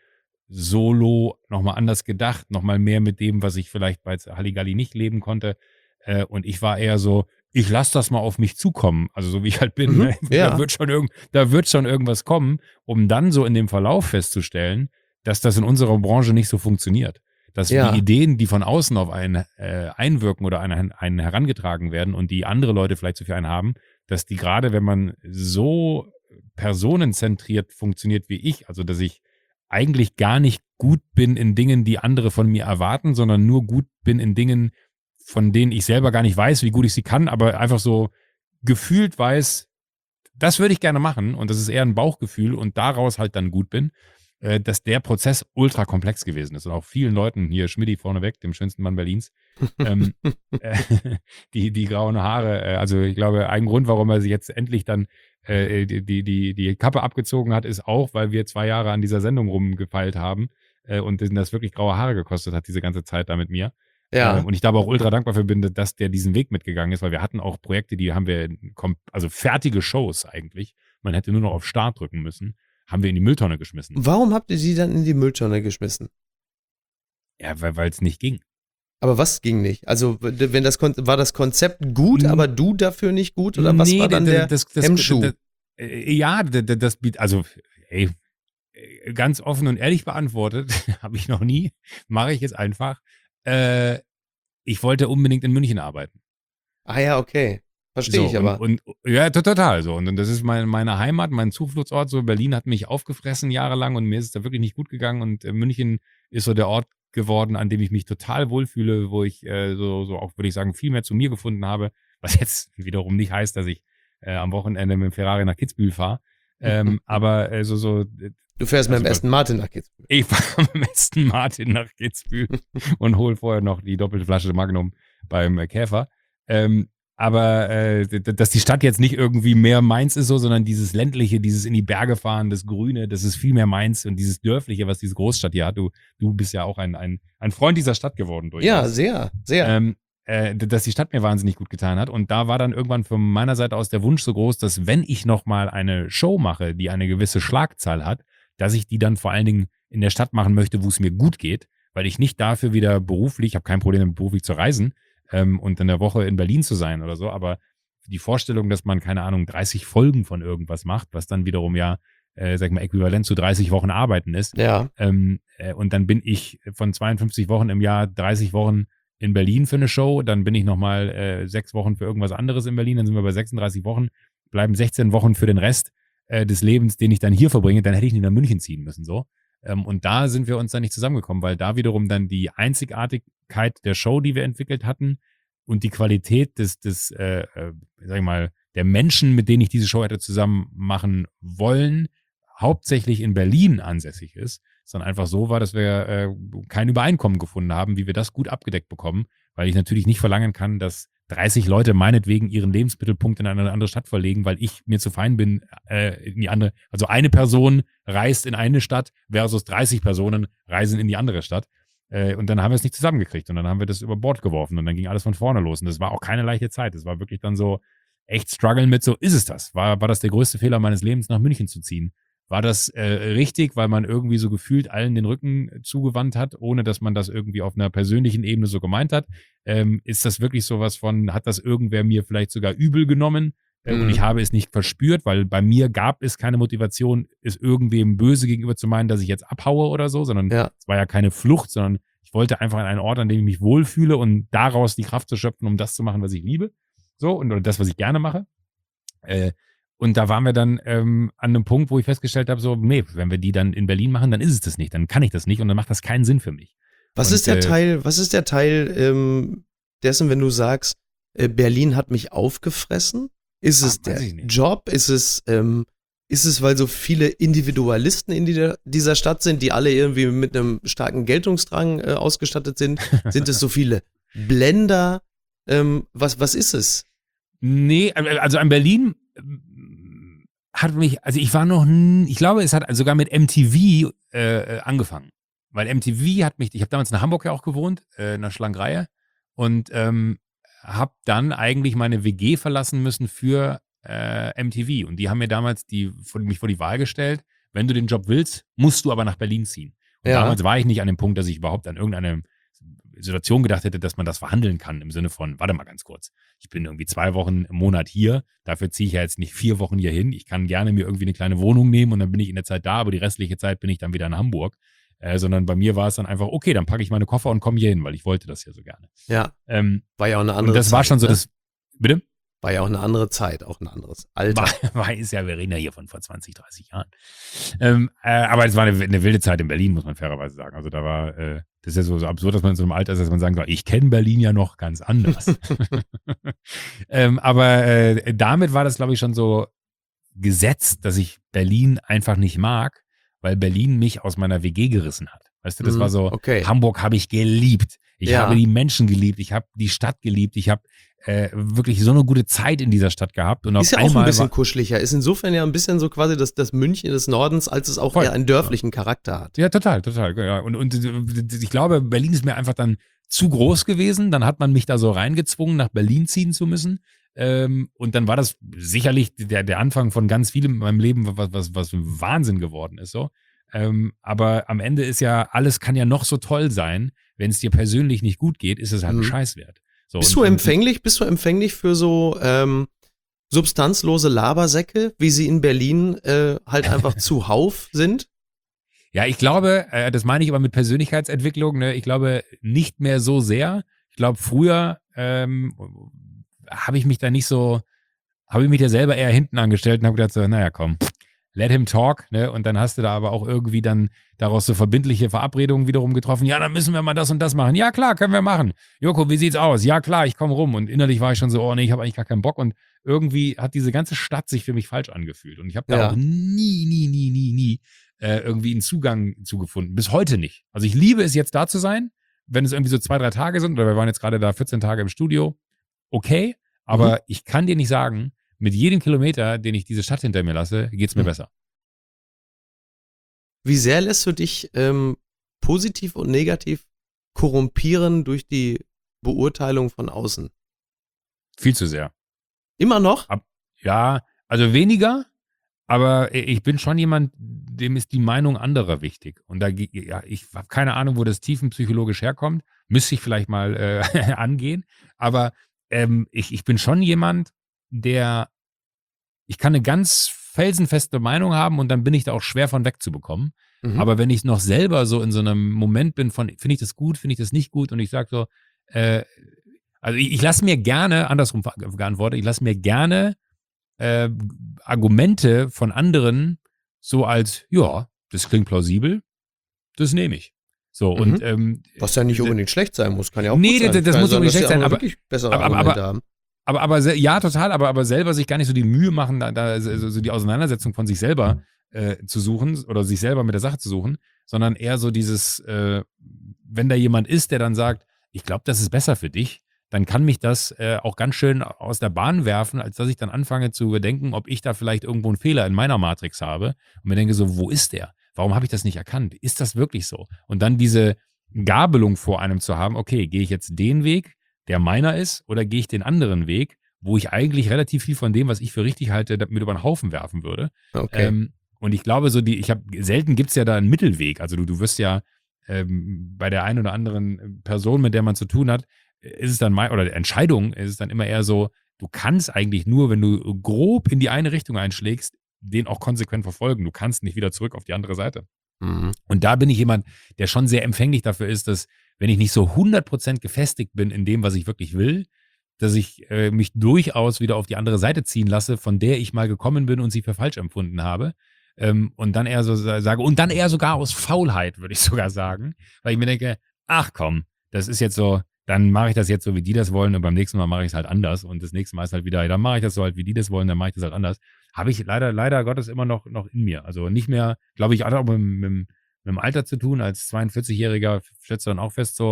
solo, nochmal anders gedacht, nochmal mehr mit dem, was ich vielleicht bei Halligalli nicht leben konnte. Äh, und ich war eher so, ich lasse das mal auf mich zukommen, also so wie ich halt bin. Mhm, Ne? ja. Da, wird schon irgend, da wird schon irgendwas kommen, um dann so in dem Verlauf festzustellen, dass das in unserer Branche nicht so funktioniert. Dass Ja. die Ideen, die von außen auf einen äh, einwirken oder einen, einen herangetragen werden und die andere Leute vielleicht so für einen haben, dass die gerade, wenn man so personenzentriert funktioniert wie ich, also dass ich eigentlich gar nicht gut bin in Dingen, die andere von mir erwarten, sondern nur gut bin in Dingen, von denen ich selber gar nicht weiß, wie gut ich sie kann, aber einfach so gefühlt weiß, das würde ich gerne machen und das ist eher ein Bauchgefühl und daraus halt dann gut bin, äh, dass der Prozess ultra komplex gewesen ist und auch vielen Leuten, hier Schmidti vorneweg, dem schönsten Mann Berlins, ähm, äh, die, die grauen Haare, äh, also ich glaube, ein Grund, warum er sich jetzt endlich dann äh, die, die, die, die Kappe abgezogen hat, ist auch, weil wir zwei Jahre an dieser Sendung rumgefeilt haben äh, und das wirklich graue Haare gekostet hat, diese ganze Zeit da mit mir. Ja. Ähm, und ich da aber auch ultra dankbar für bin, dass der diesen Weg mitgegangen ist, weil wir hatten auch Projekte, die haben wir, kom- also fertige Shows eigentlich, man hätte nur noch auf Start drücken müssen, haben wir in die Mülltonne geschmissen. Warum habt ihr sie dann in die Mülltonne geschmissen? Ja, weil es nicht ging. Aber was ging nicht? Also, wenn das Kon- war das Konzept gut, N- aber du dafür nicht gut? Oder was Nee, war dann d- d- der das, das, Hemmschuh? Das, äh, ja, d- d- das bietet, also, ey, äh, ganz offen und ehrlich beantwortet, habe ich noch nie, mache ich jetzt einfach. Äh, ich wollte unbedingt in München arbeiten. Ah ja, okay. Verstehe So, ich aber. Und, und, ja, to- total so. Und, und das ist mein, meine Heimat, mein Zufluchtsort. So, Berlin hat mich aufgefressen jahrelang und mir ist es da wirklich nicht gut gegangen. Und äh, München ist so der Ort geworden, an dem ich mich total wohlfühle, wo ich äh, so, so auch, würde ich sagen, viel mehr zu mir gefunden habe. Was jetzt wiederum nicht heißt, dass ich äh, am Wochenende mit dem Ferrari nach Kitzbühel fahre. Ähm, aber äh, so, so, äh, Du fährst mit dem also- Aston Martin nach Kitzbühel. ich fahre mit dem Aston Martin nach Kitzbühel und hole vorher noch die doppelte Flasche Magnum beim äh, Käfer. Ähm, aber äh, d- d- dass die Stadt jetzt nicht irgendwie mehr meins ist, so, sondern dieses ländliche, dieses in die Berge fahren, das Grüne, das ist viel mehr meins und dieses dörfliche, was diese Großstadt hier hat. Du, du bist ja auch ein, ein, ein Freund dieser Stadt geworden durchaus. Ja, sehr, sehr. Ähm, äh, d- dass die Stadt mir wahnsinnig gut getan hat. Und da war dann irgendwann von meiner Seite aus der Wunsch so groß, dass wenn ich nochmal eine Show mache, die eine gewisse Schlagzahl hat, dass ich die dann vor allen Dingen in der Stadt machen möchte, wo es mir gut geht, weil ich nicht dafür wieder beruflich, ich habe kein Problem damit beruflich zu reisen ähm, und in der Woche in Berlin zu sein oder so, aber die Vorstellung, dass man, keine Ahnung, dreißig Folgen von irgendwas macht, was dann wiederum ja, äh, sag ich mal, äquivalent zu dreißig Wochen arbeiten ist, Ja. ähm, äh, und dann bin ich von zweiundfünfzig Wochen im Jahr dreißig Wochen in Berlin für eine Show, dann bin ich nochmal äh, sechs Wochen für irgendwas anderes in Berlin, dann sind wir bei sechsunddreißig Wochen, bleiben sechzehn Wochen für den Rest äh, des Lebens, den ich dann hier verbringe, dann hätte ich nicht nach München ziehen müssen, so. Ähm, und da sind wir uns dann nicht zusammengekommen, weil da wiederum dann die Einzigartigkeit der Show, die wir entwickelt hatten und die Qualität des, des äh, äh, sag ich mal, der Menschen, mit denen ich diese Show hätte zusammen machen wollen, hauptsächlich in Berlin ansässig ist, sondern einfach so war, dass wir äh, kein Übereinkommen gefunden haben, wie wir das gut abgedeckt bekommen, weil ich natürlich nicht verlangen kann, dass dreißig Leute meinetwegen ihren Lebensmittelpunkt in eine andere Stadt verlegen, weil ich mir zu fein bin, äh, in die andere, also eine Person reist in eine Stadt versus dreißig Personen reisen in die andere Stadt. Äh, und dann haben wir es nicht zusammengekriegt und dann haben wir das über Bord geworfen und dann ging alles von vorne los und das war auch keine leichte Zeit. Das war wirklich dann so echt strugglen mit so, ist es das? War, war das der größte Fehler meines Lebens, nach München zu ziehen? War das äh, richtig, weil man irgendwie so gefühlt allen den Rücken zugewandt hat, ohne dass man das irgendwie auf einer persönlichen Ebene so gemeint hat? Ähm, ist das wirklich sowas von, hat das irgendwer mir vielleicht sogar übel genommen äh, Mhm. und ich habe es nicht verspürt, weil bei mir gab es keine Motivation, es irgendwem böse gegenüber zu meinen, dass ich jetzt abhaue oder so, sondern Ja. es war ja keine Flucht, sondern ich wollte einfach an einen Ort, an dem ich mich wohlfühle und daraus die Kraft zu schöpfen, um das zu machen, was ich liebe. So, und oder das, was ich gerne mache. Äh, Und da waren wir dann ähm, an einem Punkt, wo ich festgestellt habe, so, nee, wenn wir die dann in Berlin machen, dann ist es das nicht, dann kann ich das nicht und dann macht das keinen Sinn für mich. Was Und, ist der äh, Teil, was ist der Teil ähm, dessen, wenn du sagst, äh, Berlin hat mich aufgefressen? Ist Ah, es weiß der ich nicht. Job? Ist es, ähm, ist es, weil so viele Individualisten in die, dieser Stadt sind, die alle irgendwie mit einem starken Geltungsdrang äh, ausgestattet sind? Sind es so viele Blender? Ähm, was, was ist es? Nee, also an Berlin ähm, hat mich, also ich war noch, n- ich glaube, es hat sogar mit M T V äh, angefangen. Weil M T V hat mich, ich habe damals in Hamburg ja auch gewohnt, äh, in der Schlangenreihe und ähm, habe dann eigentlich meine W G verlassen müssen für äh, M T V. Und die haben mir damals die, vor- mich vor die Wahl gestellt, wenn du den Job willst, musst du aber nach Berlin ziehen. Und Ja. damals war ich nicht an dem Punkt, dass ich überhaupt an irgendeine Situation gedacht hätte, dass man das verhandeln kann, im Sinne von, warte mal ganz kurz, ich bin irgendwie zwei Wochen im Monat hier, dafür ziehe ich ja jetzt nicht vier Wochen hier hin, ich kann gerne mir irgendwie eine kleine Wohnung nehmen und dann bin ich in der Zeit da, aber die restliche Zeit bin ich dann wieder in Hamburg, äh, sondern bei mir war es dann einfach, okay, dann packe ich meine Koffer und komme hier hin, weil ich wollte das ja so gerne. Ja, Ähm, war ja auch eine andere und das Zeit. war schon so ne? das, bitte? War ja auch eine andere Zeit, auch ein anderes Alter. War, war ist ja Verena hier von vor zwanzig, dreißig Jahren. Ähm, äh, aber es war eine, eine wilde Zeit in Berlin, muss man fairerweise sagen. Also da war, äh, das ist ja so, so absurd, dass man in so einem Alter ist, dass man sagen soll, ich kenne Berlin ja noch ganz anders. ähm, aber äh, damit war das, glaube ich, schon so gesetzt, dass ich Berlin einfach nicht mag, weil Berlin mich aus meiner W G gerissen hat. Weißt du, das Mhm, war so, okay. Hamburg habe ich geliebt. Ich Ja. habe die Menschen geliebt. Ich habe die Stadt geliebt. Ich habe äh, wirklich so eine gute Zeit in dieser Stadt gehabt. Und auf Ist ja auch einmal ein bisschen war, kuscheliger. Ist insofern ja ein bisschen so quasi das, das München des Nordens, als es auch Voll. eher einen dörflichen Charakter hat. Ja, total, total. Ja. Und, und ich glaube, Berlin ist mir einfach dann zu groß gewesen. Dann hat man mich da so reingezwungen, nach Berlin ziehen zu müssen. Ähm, und dann war das sicherlich der, der Anfang von ganz vielem in meinem Leben, was, was, was Wahnsinn geworden ist. So. Ähm, aber am Ende ist ja, alles kann ja noch so toll sein. Wenn es dir persönlich nicht gut geht, ist es halt Mhm. ein Scheiß wert. So, Bist und- du und- empfänglich, bist du empfänglich für so ähm, substanzlose Labersäcke, wie sie in Berlin äh, halt einfach zuhauf sind? Ja, ich glaube, äh, das meine ich aber mit Persönlichkeitsentwicklung, ne? Ich glaube nicht mehr so sehr. Ich glaube, früher ähm, habe ich mich da nicht so, habe ich mich da selber eher hinten angestellt und habe gedacht so, naja, komm, let him talk, ne? Und dann hast du da aber auch irgendwie dann daraus so verbindliche Verabredungen wiederum getroffen. Ja, dann müssen wir mal das und das machen. Ja, klar, können wir machen. Joko, wie sieht's aus? Ja, klar, ich komme rum. Und innerlich war ich schon so, oh nee, ich habe eigentlich gar keinen Bock. Und irgendwie hat diese ganze Stadt sich für mich falsch angefühlt. Und ich habe da Ja. auch nie, nie, nie, nie, nie äh, irgendwie einen Zugang zugefunden. Bis heute nicht. Also ich liebe es jetzt da zu sein, wenn es irgendwie so zwei, drei Tage sind, oder wir waren jetzt gerade da vierzehn Tage im Studio. Okay, aber ich kann dir nicht sagen, mit jedem Kilometer, den ich diese Stadt hinter mir lasse, geht's mir Mhm. besser. Wie sehr lässt du dich ähm, positiv und negativ korrumpieren durch die Beurteilung von außen? Viel zu sehr. Immer noch? Ja, also weniger, aber ich bin schon jemand, dem ist die Meinung anderer wichtig. Und da, ge- ja, ich habe keine Ahnung, wo das tiefenpsychologisch herkommt. Müsste ich vielleicht mal äh, angehen. Aber ähm, ich, ich bin schon jemand, der, ich kann eine ganz felsenfeste Meinung haben und dann bin ich da auch schwer von wegzubekommen. Mhm. Aber wenn ich noch selber so in so einem Moment bin von, finde ich das gut, finde ich das nicht gut und ich sage so, äh, also ich, ich lasse mir gerne, andersrum ver- geantwortet, ich lasse mir gerne äh, Argumente von anderen so als, ja, das klingt plausibel, das nehme ich. So, Mhm. und ähm, Was ja nicht d- unbedingt schlecht sein muss, kann ja auch Nee, gut sein. das- das Kann muss ja nicht dass schlecht die sein, auch aber- wirklich bessere aber- aber- Argumente haben. Aber, aber se- ja, total, aber, aber selber sich gar nicht so die Mühe machen, da, da so, so die Auseinandersetzung von sich selber äh, zu suchen oder sich selber mit der Sache zu suchen, sondern eher so dieses, äh, wenn da jemand ist, der dann sagt, ich glaube, das ist besser für dich, dann kann mich das äh, auch ganz schön aus der Bahn werfen, als dass ich dann anfange zu überdenken, ob ich da vielleicht irgendwo einen Fehler in meiner Matrix habe und mir denke so, wo ist der? Warum habe ich das nicht erkannt? Ist das wirklich so? Und dann diese Gabelung vor einem zu haben, okay, gehe ich jetzt den Weg, der meiner ist, oder gehe ich den anderen Weg, wo ich eigentlich relativ viel von dem, was ich für richtig halte, mit über den Haufen werfen würde. Okay. Ähm, und ich glaube, so die, ich habe selten gibt's ja da einen Mittelweg. Also du, du wirst ja ähm, bei der einen oder anderen Person, mit der man zu tun hat, ist es dann mal, oder Entscheidung ist es dann immer eher so, du kannst eigentlich nur, wenn du grob in die eine Richtung einschlägst, den auch konsequent verfolgen. Du kannst nicht wieder zurück auf die andere Seite. Mhm. Und da bin ich jemand, der schon sehr empfänglich dafür ist, dass, wenn ich nicht so hundert Prozent gefestigt bin in dem, was ich wirklich will, dass ich äh, mich durchaus wieder auf die andere Seite ziehen lasse, von der ich mal gekommen bin und sie für falsch empfunden habe. Ähm, und dann eher so sa- sage, und dann eher sogar aus Faulheit, würde ich sogar sagen, weil ich mir denke, ach komm, das ist jetzt so, dann mache ich das jetzt so, wie die das wollen und beim nächsten Mal mache ich es halt anders und das nächste Mal ist halt wieder, dann mache ich das so halt, wie die das wollen, dann mache ich das halt anders. Habe ich leider, leider Gottes immer noch, noch in mir. Also nicht mehr, glaube ich, hat auch mit, mit, mit dem Alter zu tun. Als zweiundvierziger-Jähriger stellst du dann auch fest so,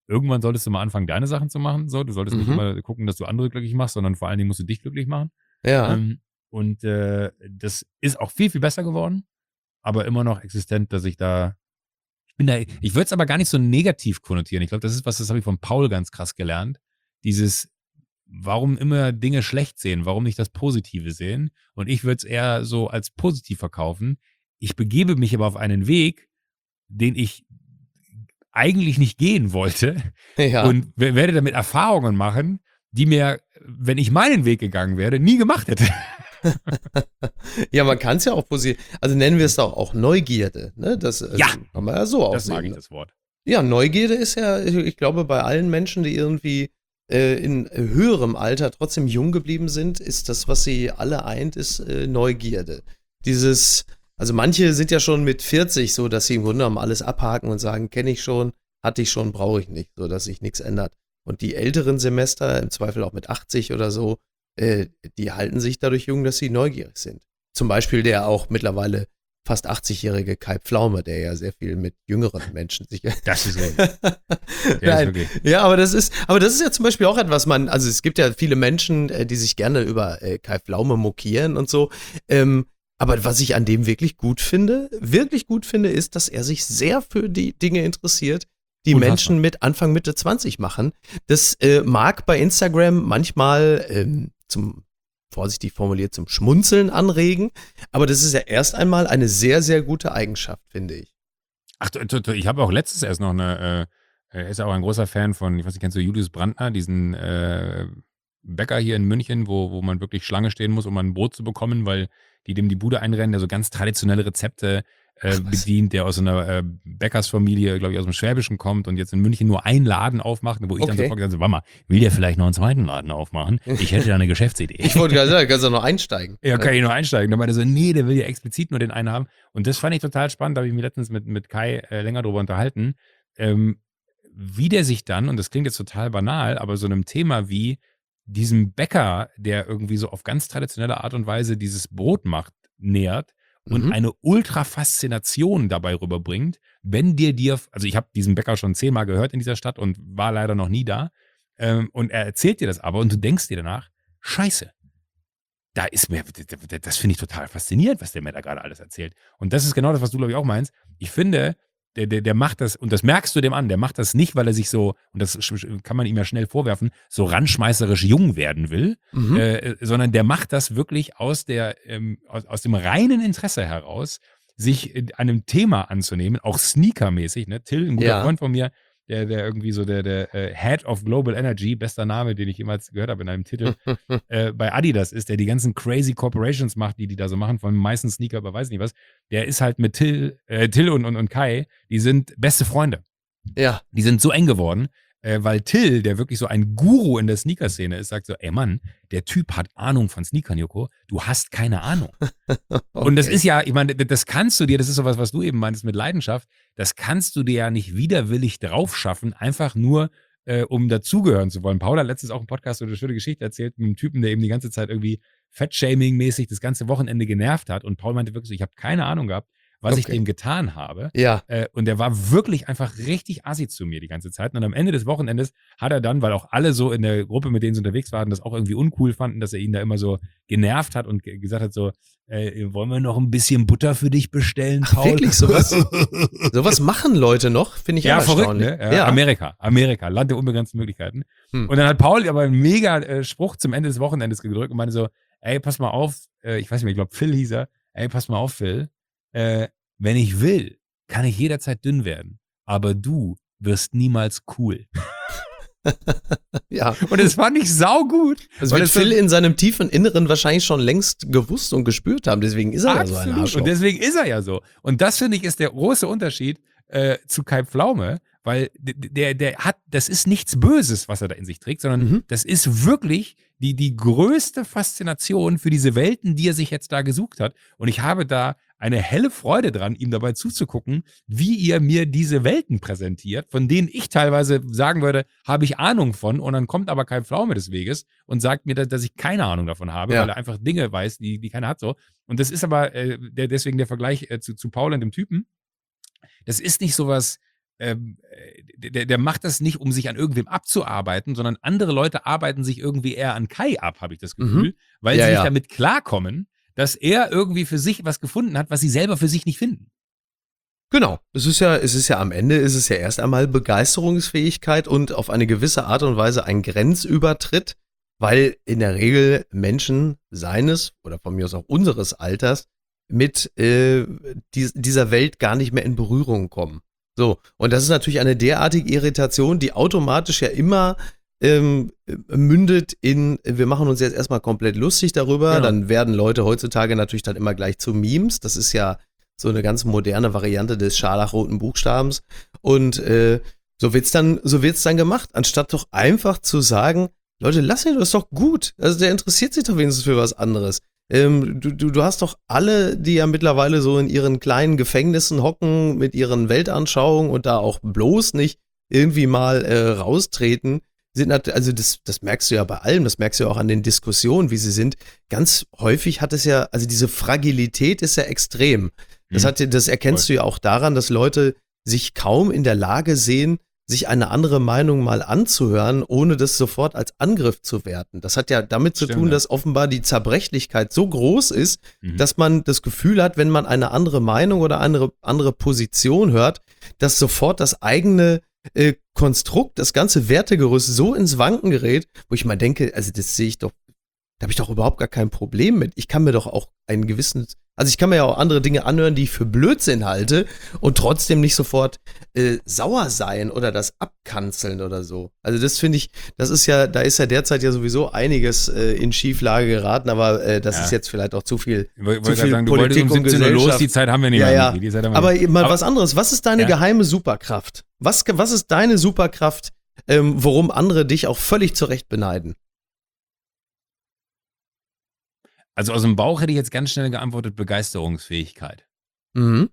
irgendwann solltest du mal anfangen, deine Sachen zu machen. So, du solltest nicht Mhm. immer gucken, dass du andere glücklich machst, sondern vor allen Dingen musst du dich glücklich machen. Ja. Ähm, und äh, das ist auch viel, viel besser geworden, aber immer noch existent, dass ich da, ich bin da, ich würde es aber gar nicht so negativ konnotieren. Ich glaube, das ist was, das habe ich von Paul ganz krass gelernt. Dieses, warum immer Dinge schlecht sehen, warum nicht das Positive sehen? Und ich würde es eher so als positiv verkaufen. Ich begebe mich aber auf einen Weg, den ich eigentlich nicht gehen wollte Ja. und wer- werde damit Erfahrungen machen, die mir, wenn ich meinen Weg gegangen wäre, nie gemacht hätte. Ja, man kann es ja auch positiv, also nennen wir es doch auch Neugierde, ne? Das also, Ja. kann man ja so Das aussehen. mag ich, ne? das Wort. Ja, Neugierde ist ja, ich ich glaube, bei allen Menschen, die irgendwie äh, in höherem Alter trotzdem jung geblieben sind, ist das, was sie alle eint, ist äh, Neugierde. Dieses, also manche sind ja schon mit vierzig so, dass sie im Grunde genommen alles abhaken und sagen, kenne ich schon, hatte ich schon, brauche ich nicht, so dass sich nichts ändert. Und die älteren Semester, im Zweifel auch mit achtzig oder so, äh, die halten sich dadurch jung, dass sie neugierig sind. Zum Beispiel der auch mittlerweile fast achtzigjährige Kai Pflaume, der ja sehr viel mit jüngeren Menschen sich. Das ist richtig. Der ist Nein. wirklich. Ja, aber das ist, aber das ist ja zum Beispiel auch etwas, man, also es gibt ja viele Menschen, äh, die sich gerne über äh, Kai Pflaume mokieren und so. Ähm, aber was ich an dem wirklich gut finde, wirklich gut finde, ist, dass er sich sehr für die Dinge interessiert, die Unfassbar. Menschen mit Anfang, Mitte zwanzig machen. Das äh, mag bei Instagram manchmal ähm, zum, vorsichtig formuliert, zum Schmunzeln anregen, aber das ist ja erst einmal eine sehr, sehr gute Eigenschaft, finde ich. Ach, du, du, du, ich habe auch letztens erst noch eine, äh, er ist ja auch ein großer Fan von, ich weiß nicht, kennst du Julius Brandner, diesen äh, Bäcker hier in München, wo, wo man wirklich Schlange stehen muss, um ein Brot zu bekommen, weil die dem die Bude einrennen, der so ganz traditionelle Rezepte äh, Ach, was? bedient, der aus einer äh, Bäckersfamilie, glaube ich, aus dem Schwäbischen kommt und jetzt in München nur einen Laden aufmacht, wo ich dann Okay. sofort gesagt habe, warte mal, will der vielleicht noch einen zweiten Laden aufmachen? Ich hätte da eine Geschäftsidee. Ich wollte gerade sagen, kannst du noch einsteigen. Ja, kann ich nur einsteigen. Dann meinte er so, nee, der will ja explizit nur den einen haben. Und das fand ich total spannend, da habe ich mich letztens mit, mit Kai äh, länger drüber unterhalten, ähm, wie der sich dann, und das klingt jetzt total banal, aber so einem Thema wie diesem Bäcker, der irgendwie so auf ganz traditionelle Art und Weise dieses Brot macht, nähert und Mhm. eine Ultra-Faszination dabei rüberbringt, wenn dir dir, also ich habe diesen Bäcker schon zehnmal gehört in dieser Stadt und war leider noch nie da, ähm, und er erzählt dir das aber und du denkst dir danach, scheiße, da ist mir, das finde ich total faszinierend, was der mir da gerade alles erzählt. Und das ist genau das, was du, glaube ich, auch meinst. Ich finde, der, der, der macht das, und das merkst du dem an, der macht das nicht, weil er sich so, und das kann man ihm ja schnell vorwerfen, so ranschmeißerisch jung werden will, Mhm. äh, sondern der macht das wirklich aus, der, ähm, aus, aus dem reinen Interesse heraus, sich in einem Thema anzunehmen, auch sneakermäßig. Ne? Till, ein guter Ja. Freund von mir, der, der irgendwie so der, der äh, Head of Global Energy, bester Name, den ich jemals gehört habe in einem Titel, äh, bei Adidas ist, der die ganzen crazy Corporations macht, die die da so machen, von meisten Sneaker über weiß nicht was, der ist halt mit Till, äh, Till und, und, und Kai, die sind beste Freunde. Ja. Die sind so eng geworden, äh, weil Till, der wirklich so ein Guru in der Sneaker-Szene ist, sagt so, ey Mann, der Typ hat Ahnung von Sneakern, Joko, du hast keine Ahnung. Und das Okay. ist ja, ich meine, das kannst du dir, das ist sowas, was du eben meintest mit Leidenschaft, das kannst du dir ja nicht widerwillig drauf schaffen, einfach nur, äh, um dazugehören zu wollen. Paul hat letztens auch im Podcast so eine schöne Geschichte erzählt mit einem Typen, der eben die ganze Zeit irgendwie Fettshaming-mäßig das ganze Wochenende genervt hat und Paul meinte wirklich so, ich habe keine Ahnung gehabt, was ich Okay. dem getan habe. Ja. Äh, und der war wirklich einfach richtig assi zu mir die ganze Zeit. Und am Ende des Wochenendes hat er dann, weil auch alle so in der Gruppe, mit denen sie unterwegs waren, das auch irgendwie uncool fanden, dass er ihn da immer so genervt hat und ge- gesagt hat so, äh, wollen wir noch ein bisschen Butter für dich bestellen, Ach, Paul? wirklich, sowas? Sowas machen Leute noch, finde ich Ja, auch verrückt, erstaunlich. ne? Ja, Ja. Amerika, Amerika, Land der unbegrenzten Möglichkeiten. Hm. Und dann hat Paul aber einen mega äh, Spruch zum Ende des Wochenendes gedrückt und meinte so, ey, pass mal auf, äh, ich weiß nicht mehr, ich glaube Phil hieß er, ey, pass mal auf, Phil, äh, wenn ich will, kann ich jederzeit dünn werden, aber du wirst niemals cool. Ja. Und das fand ich saugut. Das weil wird es so- Phil in seinem tiefen Inneren wahrscheinlich schon längst gewusst und gespürt haben. Deswegen ist er ja so ein Absolut. Arschloch. Und deswegen ist er ja so. Und das, finde ich, ist der große Unterschied äh, zu Kai Pflaume, weil d- der, der hat, das ist nichts Böses, was er da in sich trägt, sondern Mhm. das ist wirklich die, die größte Faszination für diese Welten, die er sich jetzt da gesucht hat. Und ich habe da eine helle Freude dran, ihm dabei zuzugucken, wie ihr mir diese Welten präsentiert, von denen ich teilweise sagen würde, habe ich Ahnung von, und dann kommt aber Kai Pflaume des Weges und sagt mir, dass, dass ich keine Ahnung davon habe, Ja. weil er einfach Dinge weiß, die, die keiner hat so. Und das ist aber äh, der, deswegen der Vergleich äh, zu, zu Paul und dem Typen. Das ist nicht sowas, ähm, der, der macht das nicht, um sich an irgendwem abzuarbeiten, sondern andere Leute arbeiten sich irgendwie eher an Kai ab, habe ich das Gefühl, Mhm. weil Ja, sie nicht ja. damit klarkommen, dass er irgendwie für sich was gefunden hat, was sie selber für sich nicht finden. Genau. Es ist ja, es ist ja am Ende ist es ja erst einmal Begeisterungsfähigkeit und auf eine gewisse Art und Weise ein Grenzübertritt, weil in der Regel Menschen seines oder von mir aus auch unseres Alters mit äh, dies, dieser Welt gar nicht mehr in Berührung kommen. So, und das ist natürlich eine derartige Irritation, die automatisch ja immer ähm, mündet in, wir machen uns jetzt erstmal komplett lustig darüber, Genau. dann werden Leute heutzutage natürlich dann immer gleich zu Memes. Das ist ja so eine ganz moderne Variante des scharlachroten Buchstabens. Und äh, so wird's dann, so wird's dann gemacht, anstatt doch einfach zu sagen, Leute, lass ihn, das ist doch gut. Also der interessiert sich doch wenigstens für was anderes. Ähm, du, du, du hast doch alle, die ja mittlerweile so in ihren kleinen Gefängnissen hocken mit ihren Weltanschauungen und da auch bloß nicht irgendwie mal äh, raustreten, sind nat- also das, das merkst du ja bei allem, das merkst du ja auch an den Diskussionen, wie sie sind. Ganz häufig hat es ja, also diese Fragilität ist ja extrem. Das, Mhm. hat, das erkennst Voll. du ja auch daran, dass Leute sich kaum in der Lage sehen, sich eine andere Meinung mal anzuhören, ohne das sofort als Angriff zu werten. Das hat ja damit zu Stimmt, tun, ja. dass offenbar die Zerbrechlichkeit so groß ist, Mhm. dass man das Gefühl hat, wenn man eine andere Meinung oder eine andere Position hört, dass sofort das eigene äh, Konstrukt, das ganze Wertegerüst so ins Wanken gerät, wo ich mal denke, also das sehe ich doch, da habe ich doch überhaupt gar kein Problem mit. Ich kann mir doch auch einen gewissen, also ich kann mir ja auch andere Dinge anhören, die ich für Blödsinn halte und trotzdem nicht sofort äh, sauer sein oder das abkanzeln oder so. Also das finde ich, das ist ja, da ist ja derzeit ja sowieso einiges äh, in Schieflage geraten, aber äh, das Ja. ist jetzt vielleicht auch zu viel. Ich wollte zu gerade viel sagen, du wolltest Politik um und siebzehn Uhr los, Gesellschaft. die Zeit haben wir nicht Ja, mehr. ja. Miki, die Zeit haben wir Aber nicht. mal Aber- was anderes. Was ist deine Ja. geheime Superkraft? Was, was ist deine Superkraft, ähm, worum andere dich auch völlig zurecht beneiden? Also aus dem Bauch hätte ich jetzt ganz schnell geantwortet, Begeisterungsfähigkeit. Mhm.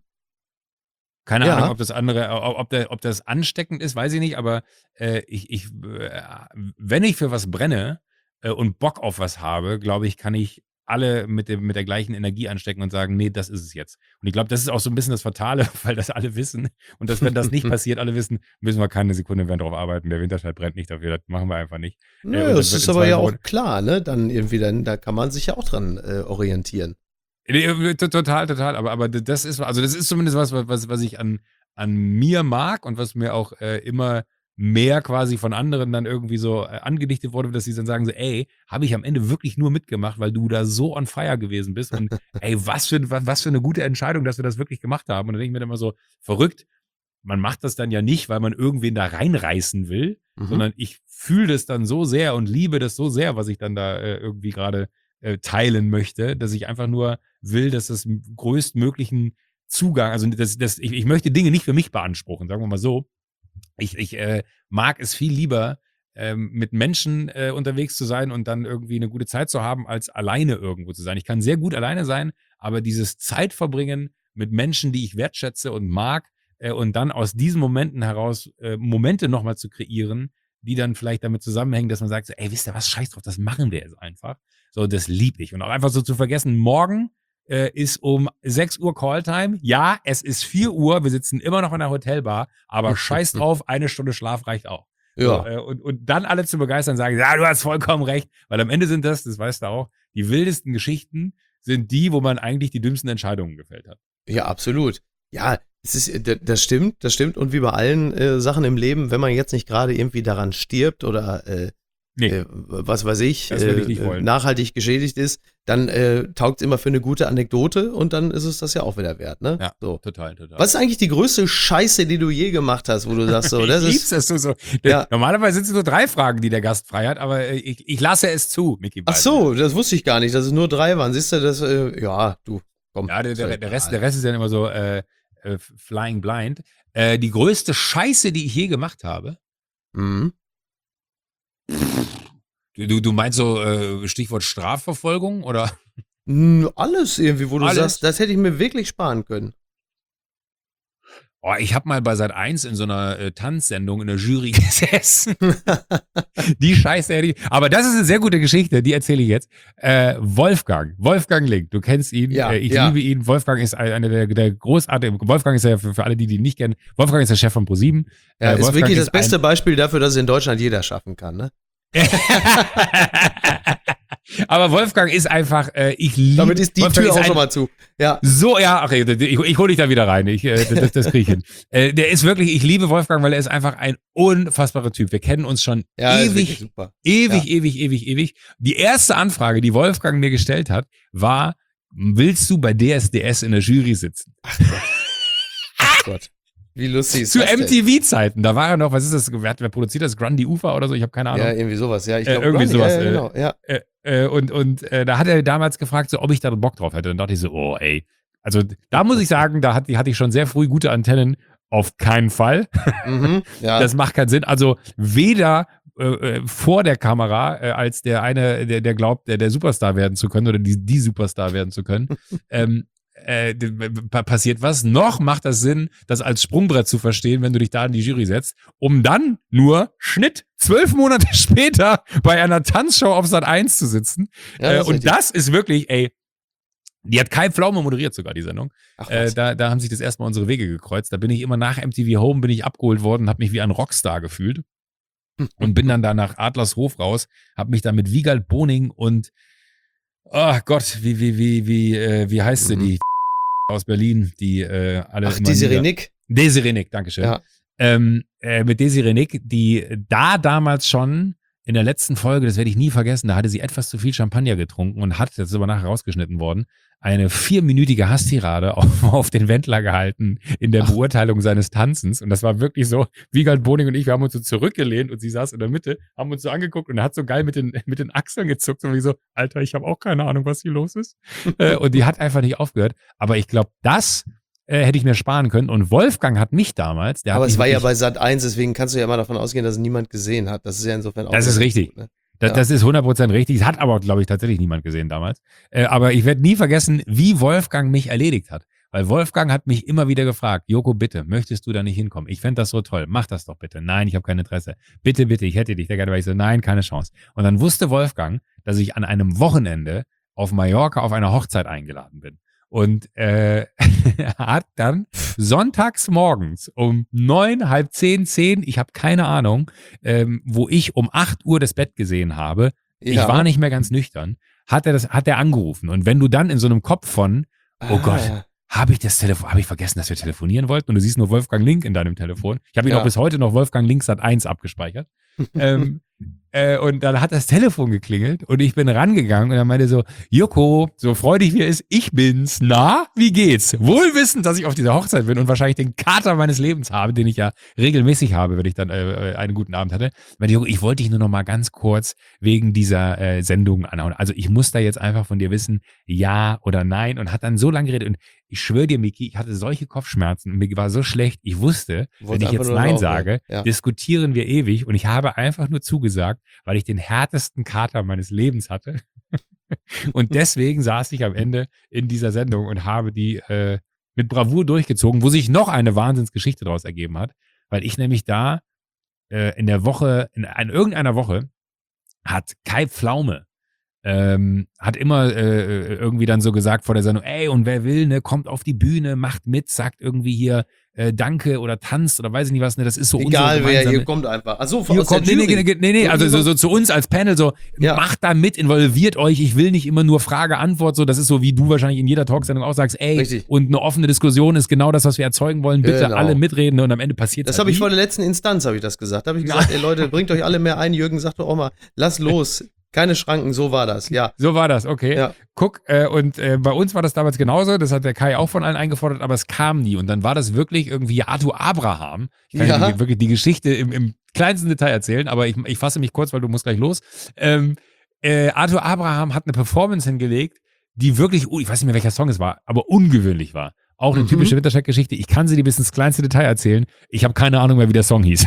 Keine Ja. Ahnung, ob das andere, ob, ob, der, ob das ansteckend ist, weiß ich nicht, aber äh, ich, ich, äh, wenn ich für was brenne äh, und Bock auf was habe, glaube ich, kann ich alle mit, dem, mit der gleichen Energie anstecken und sagen, nee, das ist es jetzt. Und ich glaube, das ist auch so ein bisschen das Fatale, weil das alle wissen. Und dass, wenn das nicht passiert, alle wissen, müssen wir keine Sekunde mehr drauf arbeiten. Der Winterscheid brennt nicht dafür, das machen wir einfach nicht. Äh, Nö, und dann das wird ist in aber zwei ja auch Wochen- klar, ne? Dann irgendwie, dann, da kann man sich ja auch dran äh, orientieren. Nee, Total, total. Aber, aber das ist, also das ist zumindest was, was, was ich an, an mir mag und was mir auch äh, immer mehr quasi von anderen dann irgendwie so äh, angedichtet wurde, dass sie dann sagen so, ey, habe ich am Ende wirklich nur mitgemacht, weil du da so on fire gewesen bist und ey, was für, was, was für eine gute Entscheidung, dass wir das wirklich gemacht haben. Und dann denke ich mir dann immer so, verrückt, man macht das dann ja nicht, weil man irgendwen da reinreißen will, Mhm. sondern ich fühle das dann so sehr und liebe das so sehr, was ich dann da äh, irgendwie gerade äh, teilen möchte, dass ich einfach nur will, dass das m- größtmöglichen Zugang, also das, das, ich, ich möchte Dinge nicht für mich beanspruchen, sagen wir mal so. Ich, ich äh, mag es viel lieber, ähm, mit Menschen äh, unterwegs zu sein und dann irgendwie eine gute Zeit zu haben, als alleine irgendwo zu sein. Ich kann sehr gut alleine sein, aber dieses Zeitverbringen mit Menschen, die ich wertschätze und mag, äh, und dann aus diesen Momenten heraus äh, Momente nochmal zu kreieren, die dann vielleicht damit zusammenhängen, dass man sagt, so, ey, wisst ihr was, scheiß drauf, das machen wir jetzt einfach. So, das lieb ich. Und auch einfach so zu vergessen, morgen äh, ist um sechs Uhr Calltime. Ja, es ist vier Uhr, wir sitzen immer noch in der Hotelbar, aber scheiß drauf, eine Stunde Schlaf reicht auch. Ja. So, äh, und, und dann alle zu begeistern, sagen, ja, du hast vollkommen recht. Weil am Ende sind das, das weißt du auch, die wildesten Geschichten sind die, wo man eigentlich die dümmsten Entscheidungen gefällt hat. Ja, absolut. Ja, es ist, d- das stimmt, das stimmt. Und wie bei allen äh, Sachen im Leben, wenn man jetzt nicht gerade irgendwie daran stirbt oder äh, Nee, äh, was weiß ich, Das würde ich äh, nicht wollen. nachhaltig geschädigt ist, dann äh, taugt es immer für eine gute Anekdote und dann ist es das ja auch wieder wert, ne? ja, So. total, total. Was ist eigentlich die größte Scheiße, die du je gemacht hast, wo du sagst, so, das ich lieb's, ist. dass du so. Ja. Normalerweise sind es nur drei Fragen, die der Gast frei hat, aber äh, ich, ich lasse es zu, Micky Ach so, das wusste ich gar nicht, dass es nur drei waren. Siehst du, das, äh, ja, du, komm. Ja, der, ist ja der, der, Rest, egal. der Rest ist dann immer so äh, äh, flying blind. Äh, die größte Scheiße, die ich je gemacht habe. Mhm. Du, du, du meinst so äh, Stichwort Strafverfolgung oder? Hm, alles irgendwie, wo du Alles? sagst, das hätte ich mir wirklich sparen können. Oh, ich habe mal bei Sat eins in so einer äh, Tanzsendung in der Jury gesessen. Die Scheiße, hätte ich- aber das ist eine sehr gute Geschichte, die erzähle ich jetzt. Äh, Wolfgang, Wolfgang Link, du kennst ihn, Ja, äh, ich ja. liebe ihn. Wolfgang ist ein- einer der, der großartigen, Wolfgang ist ja für, für alle, die ihn nicht kennen, Wolfgang ist der Chef von ProSieben. Ja, Äh, ist Wolfgang wirklich das ist ein- beste Beispiel dafür, dass es in Deutschland jeder schaffen kann, ne? Aber Wolfgang ist einfach, äh, ich liebe. Damit ist die Wolfgang Tür auch ein- schon mal zu. Ja. So, ja, ach, ich, ich hole dich da wieder rein. Ich, äh, das, das kriege ich hin. Äh, der ist wirklich, ich liebe Wolfgang, weil er ist einfach ein unfassbarer Typ. Wir kennen uns schon Ja, ist wirklich ewig, super. ewig, ewig, ewig, ewig. Die erste Anfrage, die Wolfgang mir gestellt hat, war, willst du bei D S D S in der Jury sitzen? Ach Gott. Wie lustig ist Zu das denn? M T V-Zeiten. Da war er noch, was ist das, wer, hat- wer produziert das? Grundy Ufer oder so? Ich habe keine Ahnung. Ja, irgendwie sowas. Ja, ich Äh, glaube, irgendwie sowas, Ja, äh, genau. Ja. Äh, äh, und und äh, da hat er damals gefragt, so, ob ich da Bock drauf hätte. Dann dachte ich so, oh ey. Also da muss ich sagen, da hat, hatte ich schon sehr früh gute Antennen. Auf keinen Fall. Mhm. Ja. Das macht keinen Sinn. Also weder äh, äh, vor der Kamera äh, als der eine, der, der glaubt, der, der Superstar werden zu können oder die, die Superstar werden zu können, ähm, äh, d- pa- passiert was. Noch macht das Sinn, das als Sprungbrett zu verstehen, wenn du dich da in die Jury setzt, um dann nur Schnitt zwölf Monate später bei einer Tanzshow auf Sat eins zu sitzen. Ja, äh, das ist und richtig. das ist wirklich, ey, die hat Kai Pflaume moderiert sogar, die Sendung. Ach, Äh, was. da, da haben sich das erstmal unsere Wege gekreuzt. Da bin ich immer nach M T V Home bin ich abgeholt worden, habe mich wie ein Rockstar gefühlt und bin dann da nach Adlershof raus, habe mich da mit Wiegald Boning und oh Gott, wie wie wie wie äh, wie heißt sie Mhm. die aus Berlin, die äh, alle Ach, immer die wieder- Sirenik. Desiree Nick, Dankeschön. Ja. Ähm, äh, mit Desiree Nick, die da damals schon in der letzten Folge, das werde ich nie vergessen, da hatte sie etwas zu viel Champagner getrunken und hat, das ist aber nachher rausgeschnitten worden, eine vierminütige Hasstirade auf, auf den Wendler gehalten in der Beurteilung seines Tanzens. Und das war wirklich so, Wiegald Boning und ich, wir haben uns so zurückgelehnt und sie saß in der Mitte, haben uns so angeguckt und er hat so geil mit den, mit den Achseln gezuckt, so wie so, Alter, ich habe auch keine Ahnung, was hier los ist. äh, und die hat einfach nicht aufgehört. Aber ich glaube, das äh, hätte ich mir sparen können. Und Wolfgang hat mich damals, der Aber hat es mich war ja wirklich- bei Sat eins, deswegen kannst du ja immer davon ausgehen, dass es niemand gesehen hat. Das ist ja insofern auch. Das ist richtig. Gut, ne? Das, Ja. das ist hundert Prozent richtig. Das hat aber, glaube ich, tatsächlich niemand gesehen damals. Äh, aber ich werde nie vergessen, wie Wolfgang mich erledigt hat. Weil Wolfgang hat mich immer wieder gefragt, Joko, bitte, möchtest du da nicht hinkommen? Ich fände das so toll. Mach das doch bitte. Nein, ich habe kein Interesse. Bitte, bitte, ich hätte dich da gerne. Weil ich so, nein, keine Chance. Und dann wusste Wolfgang, dass ich an einem Wochenende auf Mallorca auf einer Hochzeit eingeladen bin. Und äh, hat dann sonntags morgens um neun, halb zehn, zehn, ich habe keine Ahnung, ähm, wo ich um acht Uhr das Bett gesehen habe, ich Ja. war nicht mehr ganz nüchtern, hat er das, hat er angerufen. Und wenn du dann in so einem Kopf von, oh Ah, Gott, ja. habe ich das Telefon, habe ich vergessen, dass wir telefonieren wollten und du siehst nur Wolfgang Link in deinem Telefon. Ich habe ihn Ja. auch bis heute noch Wolfgang Link Sat eins abgespeichert. ähm, äh, und dann hat das Telefon geklingelt und ich bin rangegangen und er meinte so, Joko, so freudig wie er ist, ich bin's. Na, wie geht's? Wohl wissend, dass ich auf dieser Hochzeit bin und wahrscheinlich den Kater meines Lebens habe, den ich ja regelmäßig habe, wenn ich dann äh, einen guten Abend hatte. Ich meinte, Joko, ich wollte dich nur noch mal ganz kurz wegen dieser äh, Sendung anhauen. Also ich muss da jetzt einfach von dir wissen, ja oder nein, und hat dann so lange geredet und ich schwöre dir, Miki, ich hatte solche Kopfschmerzen und mir war so schlecht, ich wusste, Du wenn wolltest ich jetzt einfach nur Nein laufen, sage, ja. diskutieren wir ewig und ich habe einfach nur zugesagt, weil ich den härtesten Kater meines Lebens hatte. Und deswegen saß ich am Ende in dieser Sendung und habe die äh, mit Bravour durchgezogen, wo sich noch eine Wahnsinnsgeschichte daraus ergeben hat, weil ich nämlich da äh, in der Woche, in, in irgendeiner Woche hat Kai Pflaume ähm, hat immer äh, irgendwie dann so gesagt vor der Sendung, ey, und wer will, ne, kommt auf die Bühne, macht mit, sagt irgendwie hier äh, Danke oder tanzt oder weiß ich nicht was, ne, das ist so Egal unsere wer, gemeinsame- ihr kommt einfach. Achso, hier aus der kommt, nee, nee, Jury. nee, nee, nee, also so, so zu uns als Panel so, Ja. macht da mit, involviert euch, ich will nicht immer nur Frage, Antwort, so, das ist so, wie du wahrscheinlich in jeder Talksendung auch sagst, ey, Richtig. und eine offene Diskussion ist genau das, was wir erzeugen wollen, bitte Genau. alle mitreden und am Ende passiert Das halt habe ich nie. vor der letzten Instanz, habe ich das gesagt. Da habe ich gesagt, ey Leute, bringt euch alle mehr ein. Jürgen sagte auch mal, lass los. Keine Schranken, so war das. Ja. So war das, okay. Ja. Guck, äh, und äh, bei uns war das damals genauso, das hat der Kai auch von allen eingefordert, aber es kam nie. Und dann war das wirklich irgendwie Arthur Abraham. Ich kann Ja. dir wirklich die Geschichte im, im kleinsten Detail erzählen, aber ich, ich fasse mich kurz, weil du musst gleich los. Ähm, äh, Arthur Abraham hat eine Performance hingelegt, die wirklich, uh, ich weiß nicht mehr, welcher Song es war, aber ungewöhnlich war. Auch eine Mhm. typische Winterscheid-Geschichte. Ich kann sie dir bis ins kleinste Detail erzählen. Ich habe keine Ahnung mehr, wie der Song hieß.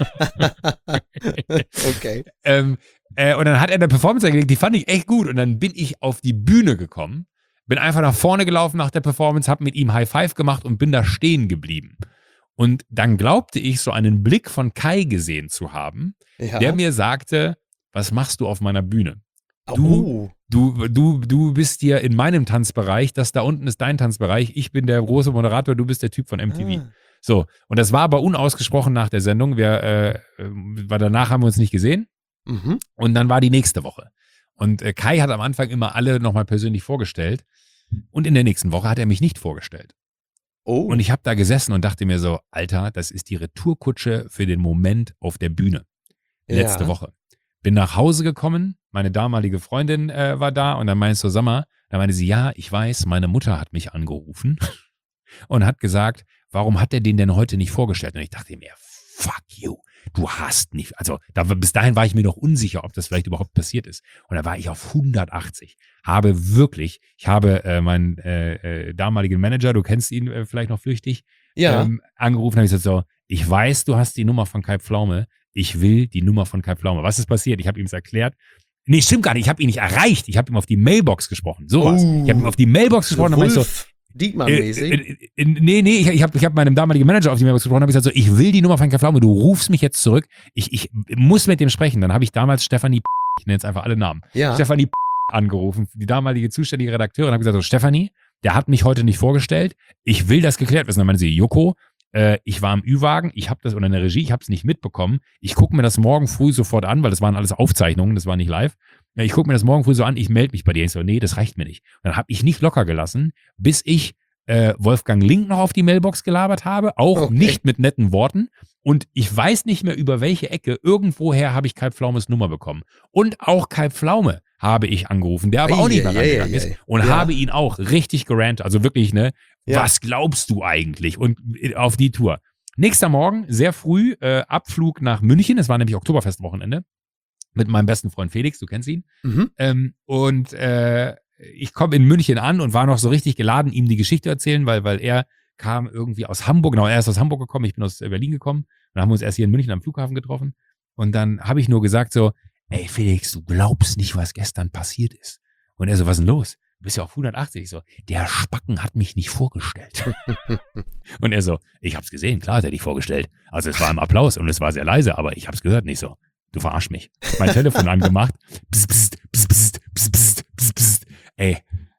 Okay. Ähm, äh, und dann hat er eine Performance eingelegt, die fand ich echt gut. Und dann bin ich auf die Bühne gekommen, bin einfach nach vorne gelaufen nach der Performance, habe mit ihm High Five gemacht und bin da stehen geblieben. Und dann glaubte ich, so einen Blick von Kai gesehen zu haben, Ja. der mir sagte, was machst du auf meiner Bühne? Du, oh. du, du, du bist hier in meinem Tanzbereich, das da unten ist dein Tanzbereich, ich bin der große Moderator, du bist der Typ von M T V. Ah. So, und das war aber unausgesprochen nach der Sendung, wir, äh, weil danach haben wir uns nicht gesehen Mhm. und dann war die nächste Woche. Und äh, Kai hat am Anfang immer alle nochmal persönlich vorgestellt und in der nächsten Woche hat er mich nicht vorgestellt. Oh. Und ich habe da gesessen und dachte mir so, Alter, das ist die Retourkutsche für den Moment auf der Bühne. Letzte Ja. Woche. Bin nach Hause gekommen, meine damalige Freundin äh, war da und dann meinst du, sag mal, da meinte sie, ja, ich weiß, meine Mutter hat mich angerufen und hat gesagt, warum hat er den denn heute nicht vorgestellt? Und ich dachte mir, fuck you, du hast nicht, also da, bis dahin war ich mir noch unsicher, ob das vielleicht überhaupt passiert ist. Und da war ich auf hundertachtzig, habe wirklich, ich habe äh, meinen äh, äh, damaligen Manager, du kennst ihn äh, vielleicht noch flüchtig, Ja. ähm, angerufen, habe ich gesagt so, ich weiß, du hast die Nummer von Kai Pflaume, ich will die Nummer von Kai Pflaume. Was ist passiert? Ich habe ihm es erklärt. Nee, stimmt gar nicht, ich habe ihn nicht erreicht, ich habe ihm auf die Mailbox gesprochen, sowas. Oh. Ich habe ihm auf die Mailbox gesprochen und meinte so, Wolf Diekmann-mäßig. äh, äh, äh, nee, nee, ich, ich habe ich hab meinem damaligen Manager auf die Mailbox gesprochen und habe gesagt so, ich will die Nummer von Kai Pflaume, du rufst mich jetzt zurück, ich, ich muss mit dem sprechen. Dann habe ich damals Stefanie, ich nenne jetzt einfach alle Namen, ja. Stefanie angerufen, die damalige zuständige Redakteurin, und habe gesagt so, Stefanie, der hat mich heute nicht vorgestellt, ich will das geklärt wissen. Dann meinte sie, Joko, äh, ich war im Ü-Wagen, ich habe das, oder in der Regie, ich habe es nicht mitbekommen, ich gucke mir das morgen früh sofort an, weil das waren alles Aufzeichnungen, das war nicht live. Ja, ich gucke mir das morgen früh so an, ich melde mich bei dir. Ich so, nee, das reicht mir nicht. Und dann habe ich nicht locker gelassen, bis ich äh, Wolfgang Link noch auf die Mailbox gelabert habe, auch Okay. nicht mit netten Worten. Und ich weiß nicht mehr, über welche Ecke, irgendwoher habe ich Kai Pflaumes Nummer bekommen. Und auch Kai Pflaume habe ich angerufen, der aber auch nicht mehr Ei, ei, rangegangen ei, ist. ei. Und Ja. habe ihn auch richtig gerannt, also wirklich, ne, Ja. was glaubst du eigentlich? Und auf die Tour. Nächster Morgen, sehr früh, äh, Abflug nach München, es war nämlich Oktoberfestwochenende, mit meinem besten Freund Felix, du kennst ihn. Mhm. Ähm, und äh, ich komme in München an und war noch so richtig geladen, ihm die Geschichte erzählen, weil, weil er kam irgendwie aus Hamburg, genau, er ist aus Hamburg gekommen, ich bin aus Berlin gekommen. Und dann haben wir uns erst hier in München am Flughafen getroffen. Und dann habe ich nur gesagt so, ey Felix, du glaubst nicht, was gestern passiert ist. Und er so, was ist denn los? Du bist ja auf hundertachtzig. Ich so, der Spacken hat mich nicht vorgestellt. Und er so, ich hab's gesehen, klar hat er dich vorgestellt. Also es war im Applaus und es war sehr leise, aber ich hab's gehört nicht so. Du verarsch mich. Mein Telefon angemacht. Psst, psst, psst, psst, psst, psst, psst, psst. Ey,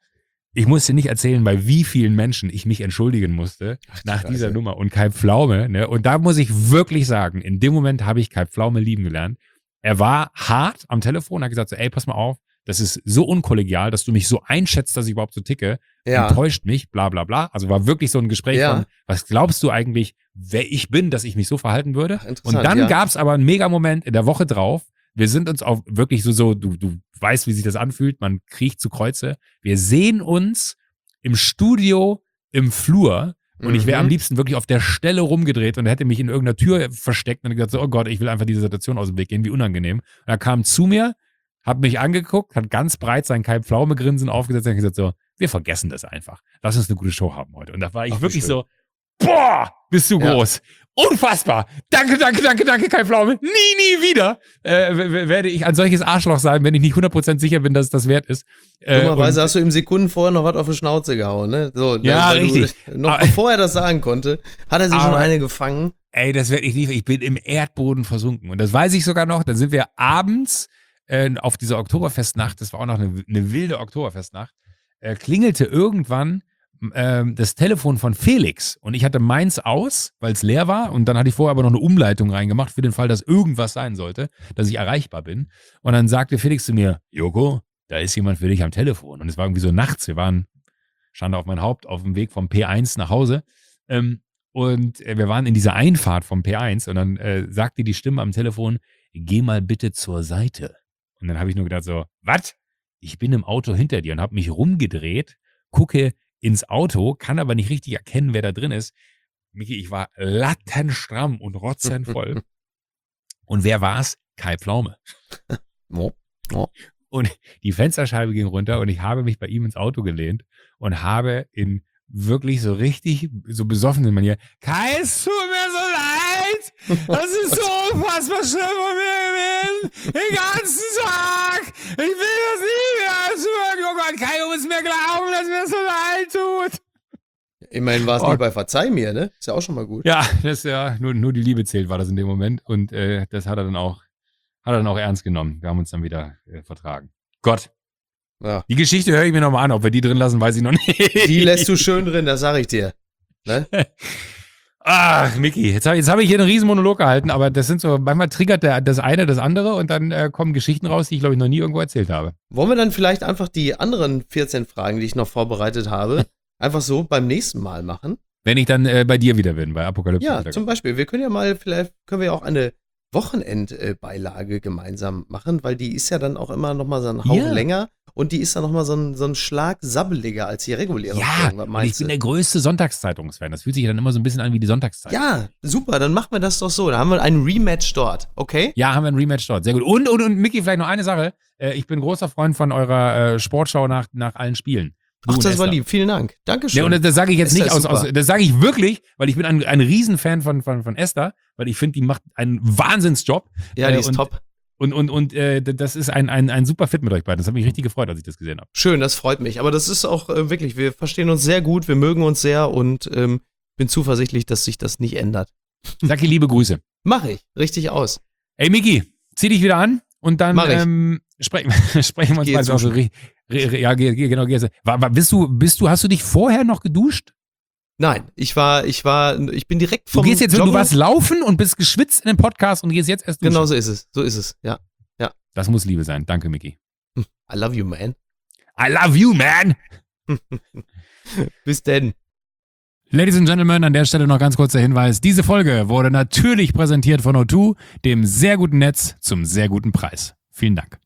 ich musste nicht erzählen, bei wie vielen Menschen ich mich entschuldigen musste nach Scheiße. dieser Nummer. Und Kai Pflaume, ne? Und da muss ich wirklich sagen, in dem Moment habe ich Kai Pflaume lieben gelernt. Er war hart am Telefon, hat gesagt so, ey, pass mal auf, das ist so unkollegial, dass du mich so einschätzt, dass ich überhaupt so ticke. Ja. Enttäuscht mich, bla bla bla. Also war wirklich so ein Gespräch Ja. von, was glaubst du eigentlich, wer ich bin, dass ich mich so verhalten würde? Ach, interessant, Und dann ja. gab's aber einen Mega-Moment in der Woche drauf. Wir sind uns auf wirklich so, so du, du weißt, wie sich das anfühlt, man kriecht zu Kreuze. Wir sehen uns im Studio, im Flur und ich wäre am Mhm. liebsten wirklich auf der Stelle rumgedreht und hätte mich in irgendeiner Tür versteckt und gesagt so, oh Gott, ich will einfach diese Situation aus dem Weg gehen, wie unangenehm. Und er kam zu mir, hat mich angeguckt, hat ganz breit sein Kai Pflaume Grinsen aufgesetzt und hat gesagt so, wir vergessen das einfach. Lass uns eine gute Show haben heute. Und da war ich Ach, wie wirklich schön. so, boah, bist du Ja. groß. Unfassbar. Danke, danke, danke, danke, Kai Pflaume. Nie, nie wieder äh, w- w- werde ich ein solches Arschloch sein, wenn ich nicht hundert Prozent sicher bin, dass es das wert ist. Äh, Dummerweise und- hast du ihm Sekunden vorher noch was auf die Schnauze gehauen, ne? So, Ja, weil richtig. Du, noch Aber- bevor er das sagen konnte, hat er sich schon Aber- eine gefangen. Ey, das werde ich nicht. Ich bin im Erdboden versunken. Und das weiß ich sogar noch. Dann sind wir abends äh, auf dieser Oktoberfestnacht, das war auch noch eine, eine wilde Oktoberfestnacht, äh, klingelte irgendwann ähm, das Telefon von Felix. Und ich hatte meins aus, weil es leer war. Und dann hatte ich vorher aber noch eine Umleitung reingemacht, für den Fall, dass irgendwas sein sollte, dass ich erreichbar bin. Und dann sagte Felix zu mir, Joko, da ist jemand für dich am Telefon. Und es war irgendwie so nachts. Wir waren, standen auf mein Haupt auf dem Weg vom P eins nach Hause. Ähm, Und äh, wir waren in dieser Einfahrt vom P eins und dann äh, sagte die Stimme am Telefon, geh mal bitte zur Seite. Und dann habe ich nur gedacht so, was? Ich bin im Auto hinter dir und habe mich rumgedreht, gucke ins Auto, kann aber nicht richtig erkennen, wer da drin ist. Micky, ich war lattenstramm und rotzenvoll. Und wer war's? Kai Pflaume. Oh. Und die Fensterscheibe ging runter und ich habe mich bei ihm ins Auto gelehnt und habe in wirklich so richtig, so besoffenen Manier, Kai, es tut mir so leid, das ist so unfassbar schlimm von mir gewesen, den ganzen Tag, ich will das nie mehr tun, oh Gott, Kai, du musst mir glauben, dass mir so leid tut. Immerhin war es Oh. nicht bei Verzeih mir, ne? Ist ja auch schon mal gut. Ja, das ist ja, nur, nur die Liebe zählt, war das in dem Moment. Und äh, das hat er dann auch, hat er dann auch ernst genommen. Wir haben uns dann wieder äh, vertragen. Gott, Ja. die Geschichte höre ich mir nochmal an. Ob wir die drin lassen, weiß ich noch nicht. Die lässt du schön drin, das sag ich dir. Ne? Ach, Micky, jetzt habe jetzt hab ich hier einen riesen Monolog gehalten, aber das sind so, manchmal triggert der, das eine das andere und dann äh, kommen Geschichten raus, die ich, glaube ich, noch nie irgendwo erzählt habe. Wollen wir dann vielleicht einfach die anderen vierzehn Fragen, die ich noch vorbereitet habe, einfach so beim nächsten Mal machen? Wenn ich dann äh, bei dir wieder bin, bei Apokalypse. Ja, zum Beispiel. Wir können ja mal, vielleicht können wir ja auch eine Wochenendbeilage gemeinsam machen, weil die ist ja dann auch immer noch mal so einen Hauch Ja. länger und die ist dann noch mal so ein, so ein Schlag sabbeliger als die reguläre Ja, Folgen. Was und ich meinst bin du? der größte Sonntagszeitungsfan. Das fühlt sich dann immer so ein bisschen an wie die Sonntagszeitung. Ja, super, dann machen wir das doch so. Da haben wir einen Rematch dort, okay? Ja, haben wir ein Rematch dort. Sehr gut. Und, und, und Micky, vielleicht noch eine Sache. Äh, ich bin großer Freund von eurer äh, Sportschau nach, nach allen Spielen. Du Ach, und das war Esther. lieb. Vielen Dank. Dankeschön. Ja, und das, das sage ich jetzt Esther nicht ist aus, aus, super. das sage ich wirklich, weil ich bin ein, ein Riesenfan von, von, von Esther, weil ich finde, die macht einen Wahnsinnsjob. Ja, die äh, ist und, top. Und, und, und äh, das ist ein, ein, ein super Fit mit euch beiden. Das hat mich richtig gefreut, als ich das gesehen habe. Schön, das freut mich. Aber das ist auch äh, wirklich, wir verstehen uns sehr gut, wir mögen uns sehr und ähm, bin zuversichtlich, dass sich das nicht ändert. Sag dir liebe Grüße. Mache ich, richtig aus. Ey, Micky, zieh dich wieder an und dann Mach ich. ähm, sprechen, sprechen wir uns Geh bald jetzt auch so. Re, re, ja, geh, geh, genau, geh jetzt. War, war, bist du, bist du, hast du dich vorher noch geduscht? Nein, ich war, ich war, ich bin direkt Du vom gehst jetzt, du Joggen- warst laufen und bist geschwitzt in den Podcast und gehst jetzt erst duschen. Genau so ist es, so ist es, ja. Das muss Liebe sein. Danke, Micky. I love you, man. I love you, man! Bis denn. Ladies and Gentlemen, an der Stelle noch ganz kurzer Hinweis. Diese Folge wurde natürlich präsentiert von O zwei, dem sehr guten Netz zum sehr guten Preis. Vielen Dank.